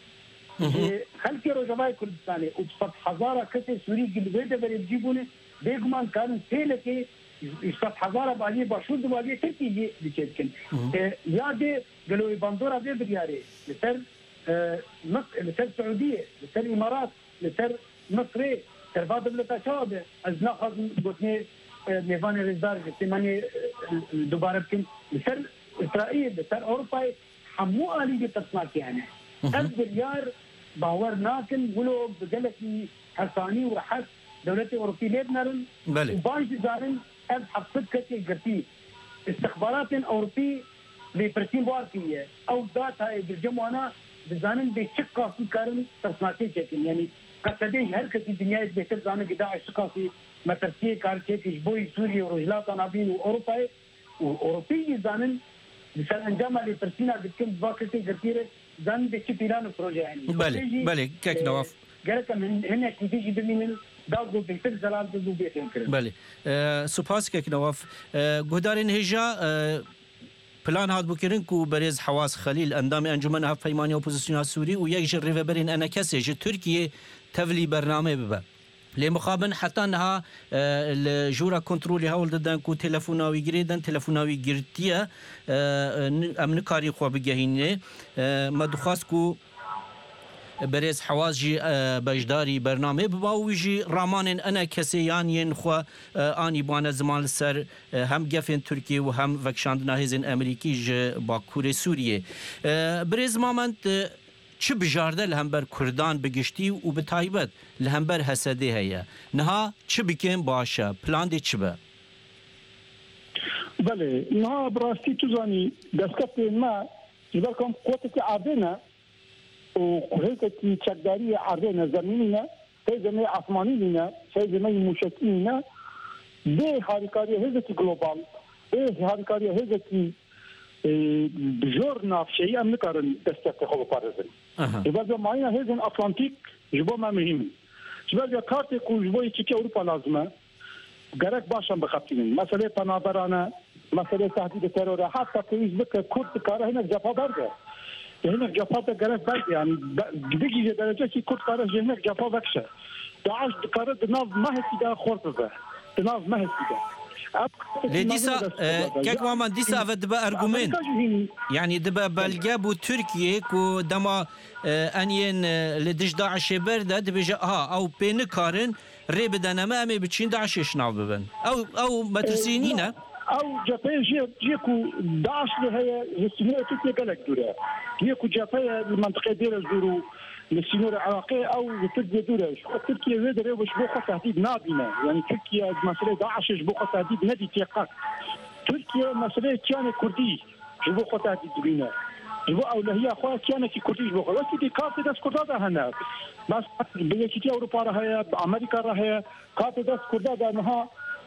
Speaker 6: خلتي رجواي كردستاني وبسط حضاره كتي سوري قلبيده بري بجيبونه بيجمان كانوا سيلتي يسط حضاره بالي باشود بالي تركي بيتكن يا دي قالوا بندوره دي برياري لسر مصر لسر السعوديه لسر الامارات لسر مصر ترباد بلتاشاب از ناخذ قلتني ميفاني ريزدار جسماني دوباره بكن لسر اسرائيل لسر اوروبا حمو الي تصناك يعني الدولار باور ناكن ولو بجلسي حساني ورحس دولتي أوروبية لبنان وباش زارن أب حفظت كتير قرتي استخبارات أوروبية لبرسين باركية أو ذات هاي بالجمعنا بزانن بشقة في كارن تصنعتي شكل يعني قصدي هر كتير دنيا بيتر زانن قداع شقة في مترسية كارتي جبوي سوريا ورجلات نابين وأوروبا وأوروبية زانن مثلا أنجام اللي برسينا بتكون باكتي قرتيره زن بيتشي بلان بروجي يعني
Speaker 24: بله بله كيك نواف
Speaker 6: قالك من هنا تيجي بمين داغو بيتر زلال دو بيتين
Speaker 24: بله سپاس كيك نواف گهدارين هجا پلان هات بکرین کو بریز حواس خلیل اندام انجمن هف پیمانی اپوزیسیون سوری و یک جر ریوبرین انا کسی ج ترکیه تولی برنامه ببه لمخابن حتى انها الجورا كنترولي هول ددن كو تليفوناوي جريدن تليفوناوي جرتيه امن كاري خو بجهينه ما دخاسكو بريز حواجي بجداري برنامه بواوجي رامان انا كسيان ينخو اني بان زمان سر هم جفن تركي وهم وكشاندنا هزن امريكي ج باكور سوريه بريز مامنت چه بجارده لهمبر کردان بگشتی و به تایبت لهمبر حسده هیا نها چه بکن باشه پلان دی چه به
Speaker 8: بله نها براستی تو زانی دستکت ما جبال کن قوتك عردنا و قوتك چکداری عردنا زمینینا في زمین عثمانینا في زمین موشکینا به هاریکاری هزتی گلوبال به هاریکاری هزتی بجور نافشي ام نكرن دستك خو بارزن اذا معنا هذن اتلانتيك جبو ما مهم جبال كارتك وجبو يتي اوروبا لازمه غرق باشم بخطين مساله تناظرنا مساله تهديد الترور حتى كيف بك كرد كاره هنا جفا برده هنا جفا غرق برده يعني بيجي درجه كي كرد كاره هنا جفا بكشه داعش كاره ناف ما هي خورته ناف ما هي
Speaker 24: لديسا كيك وامان ديسا دبا ارغومنت يعني دبا بلجابو تركيا كو دما انين لدش داعش برده دبجا ها او بين كارن ريب دنما امي بتشين داعش شناو ببن او او مترسينينا
Speaker 8: او جابي جي جيكو داعش هي السنه تركيا قالك دوره جيكو جابي المنطقه ديال الزورو للسنور العراقية أو تركيا دولة تركيا هذا ريو بشبوقة تهديد نابنا يعني تركيا مسألة داعش بشبوقة تهديد نادي تيقاك تركيا مسألة كيانة كردي بشبوقة تهديد بينا جبو أولا هي أخوة كيانة كردي بشبوقة بس دي كافة داس كردادا هنا بس بيكتي أوروبا رهية أمريكا رهية كافة داس كردادا نها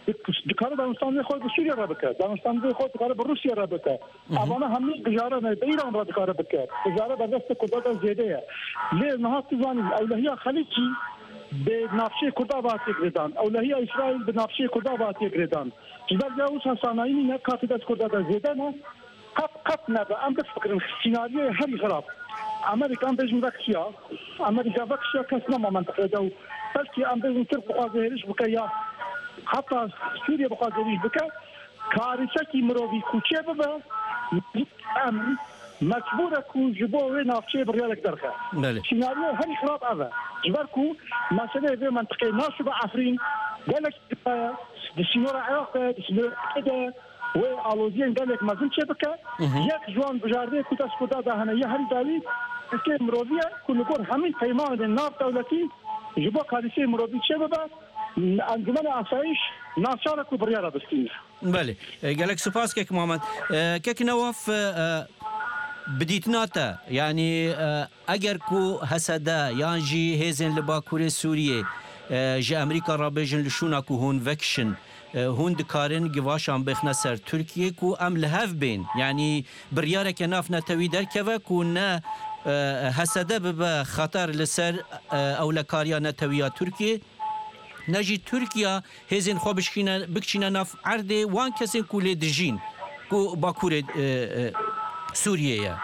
Speaker 8: دکار دانستان خود به سوریه را بکرد دانستان خود دکار به روسیه را بکرد اما همین گزاره نه به ایران را دکار بکرد گزاره به دست کردان زیاده لی نهاد زانی اولهیه خلیجی به نافشه کردا باتی گردان اولهیه اسرائیل به نافشه کردا باتی گردان جدا جاوس حسانایی نه کافی دست کردان زیاده نه قط قط نه به ام بفکرن سیناریو هری خراب امریکا هم بجم وکشیا امریکا وکشیا کس نما منطقه دو بلکه ام بجم ترک بخوازهریش بکه یا حتی سوریه بخوازهریش بکه کاریچه کی مروی کوچه ببه ام مجبوره کو جبو و نافشه بریالک درخه سیناریو هری خراب اوه جبر کو مسئله به منطقه ناشو به افرین گلک دسینور عراق دسینور کده و آلوزین گلک مزن چه بکه یک جوان بجارده کتاس کدا دهنه یه هری داوی که مرویه کنگور همین پیمان ناف دولتی جبو کاریچه مروی چه ببه انجمن آسایش ناچار کو بریالا بستین
Speaker 24: بله گلک سپاس که محمد که نواف بدیتناتا یعنی اگر کو حسده یان جی هیزن لباکور سوریه جی امریکا را بیجن لشونا کو هون وکشن هون دکارن گواشان بخنا سر ترکیه کو ام لهف بین یعنی بریاره که ناف نتوی در که و کو نه حسده به خطر لسر او لکاریا نتویا ترکیه نجی ترکیه هیزن خواه بکچینه ناف عرده وان کسی کو لیدجین کو باکور سوریه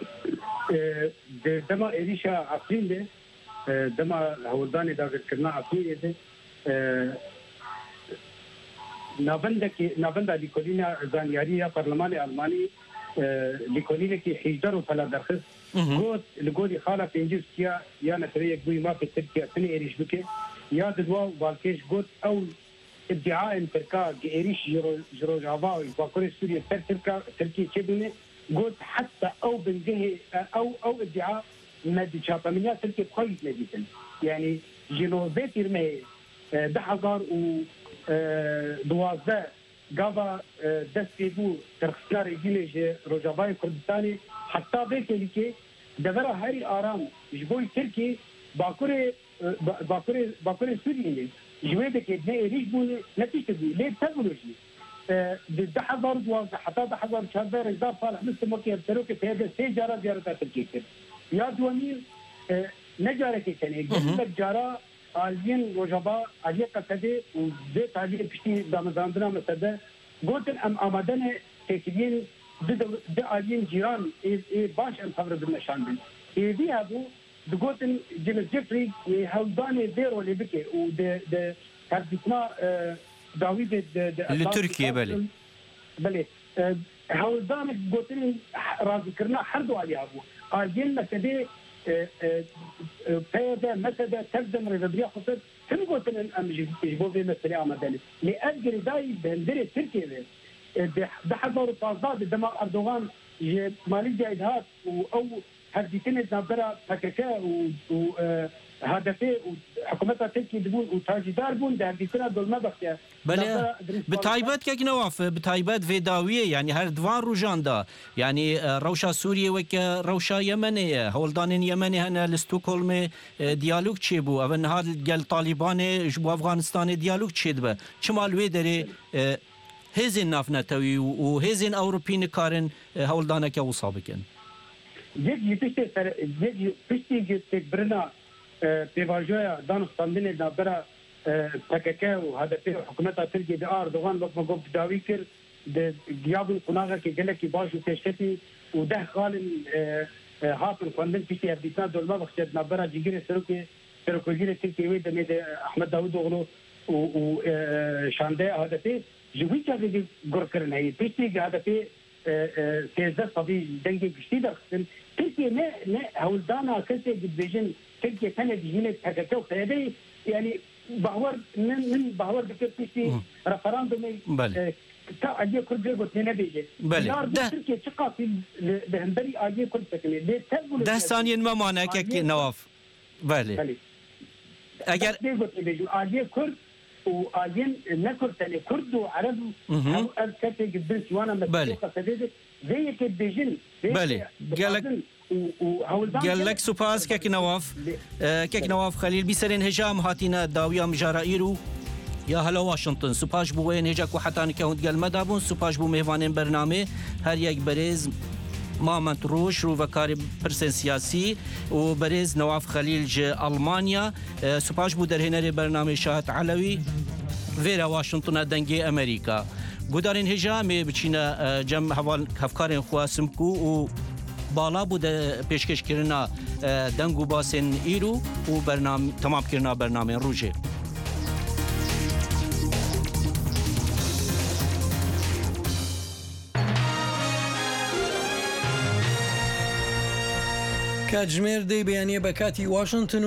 Speaker 6: دما ایریشا افرین ده دما هولدان داغت کرنا افرین ده نابنده که نابنده لیکولینا زانیاری یا پارلمان آلمانی لیکولینا که هجدر و فلا درخص گوت لگولی خالا پینجیز کیا یا نتره یک دوی ما پی ترکیه سنی ایریش بکه یا ددوا بالکش گوت او ادعاء ترکا که ایریش جرو جاوا و باکور سوریه تر ترکا ترکیه چه بینه قلت حتى او بنجه او او ادعاء مادي شاطئ من ياسر كيف كويس ماديا يعني جنوبيت يرمي ده حضار و دوازده قابا دستيبو ترخصار يجيلي رجاباي كردستاني حتى بيك اللي دبرا هاري آرام جبوي تركي باكوري باكوري باكوري سوريا جوي بك ابناء ريش بوني نتيجة دي ليه تقولوشي ده حضر دوازده حتى ده حضر شهر رجال صالح مثل ما كان تروك في هذا سي جارة زيارة تركيا يا دوامير نجارة كتني جنب جارة عالين وجبا عليه قتدي وزيت عليه بشتي دامزاندنا مسدا قلت ام آمدن تكلين ده ده عالين جيران ايه باش ام خبر بالنشان بين ايه دي هذا قلت جيمس جيفري هالداني ديرو اللي بكي وده ده كارتنا داوود
Speaker 24: لتركيا بله
Speaker 6: بله هولدان قلتني راضي كرنا حردوا عليها ابو قالين لك دي فايده مثلا تقدم رياضيه خطط كم قلت ام جيبوا في مثل عمداني لاجل داي بندري تركيا ده حضروا فازاد دم اردوغان مالي جايدات او هديتين نابرا بككا و هدفه حکومت ترکیه دبون و تاجدار بون در دیتنا دولمه بخته
Speaker 24: بله بتایبت که نواف بتایبت ویداویه یعنی هر دوان روجاندا یعنی روشا سوریه و که روشا یمنیه هولدان یمنی هنه لستوکولم دیالوگ چی بو او نهاد گل طالبان جبو افغانستان دیالوگ چی دبه چمال وی داره هزین ناف نتوی و هزین اوروپی نکارن هولدانه که وصا بکن
Speaker 6: یک پشتی یک پشتی که برنا پیواژویا دانستاندن نابرا پککه و هدف حکومت ترکیه د اردوغان وقت مگو داوی کر د گیابن قناغه که گله کی باش تشتی و ده خال هاتن خوندن پیتی ابدیتنا دولما وقت نابرا جگیر سروکی سروکوجیر ترکیه وی د احمد داوود اوغلو و شانده هدف جوی چا دی ګور کړنه ای پیتی هدف سیزده صدی دنگی گشتی درختن ترکیه نه نه هولدانا کسی دیویژن تركيا كانت جينة تكاكو خيادي يعني بحور من من بحور بكر فيشي رفراندومي تا أجي كل جيل قلت نبيجي
Speaker 24: بله
Speaker 6: ده تركيا تقاتل لهندري أجي كل تكلي ده تقول
Speaker 24: ده ثانيا ما معناه كك نواف بله
Speaker 6: أجر قلت نبيجي أجي كل وأجين نكر تاني كرد وعرب أو أذكرت جدا سوانا
Speaker 24: مسؤولة
Speaker 6: كذا زي كبيجين
Speaker 24: بله قالك قال لك سوباس كك نواف كك نواف خليل بيسرين هجام هاتينا داويا مجارائيرو یا هلا واشنطن سپاش بو وین هجا کو حتان که هند گلمه بون سپاش بو میوانین برنامه هر یک بریز مامنت روش رو وکاری پرسن سیاسی و بریز نواف خلیل ج آلمانیا سپاش بو در هنر برنامه شاهد علوی ویرا واشنطن دنگی امریکا گودارین هجا می بچینا جم حوال هفکارین خواسم کو و بالا بود پیشکش کردن دنگو باسن ایرو و برنامه تمام کردن برنامه روزه
Speaker 2: کاتژمێر دەی بەیانیە بە کاتی واشنگتن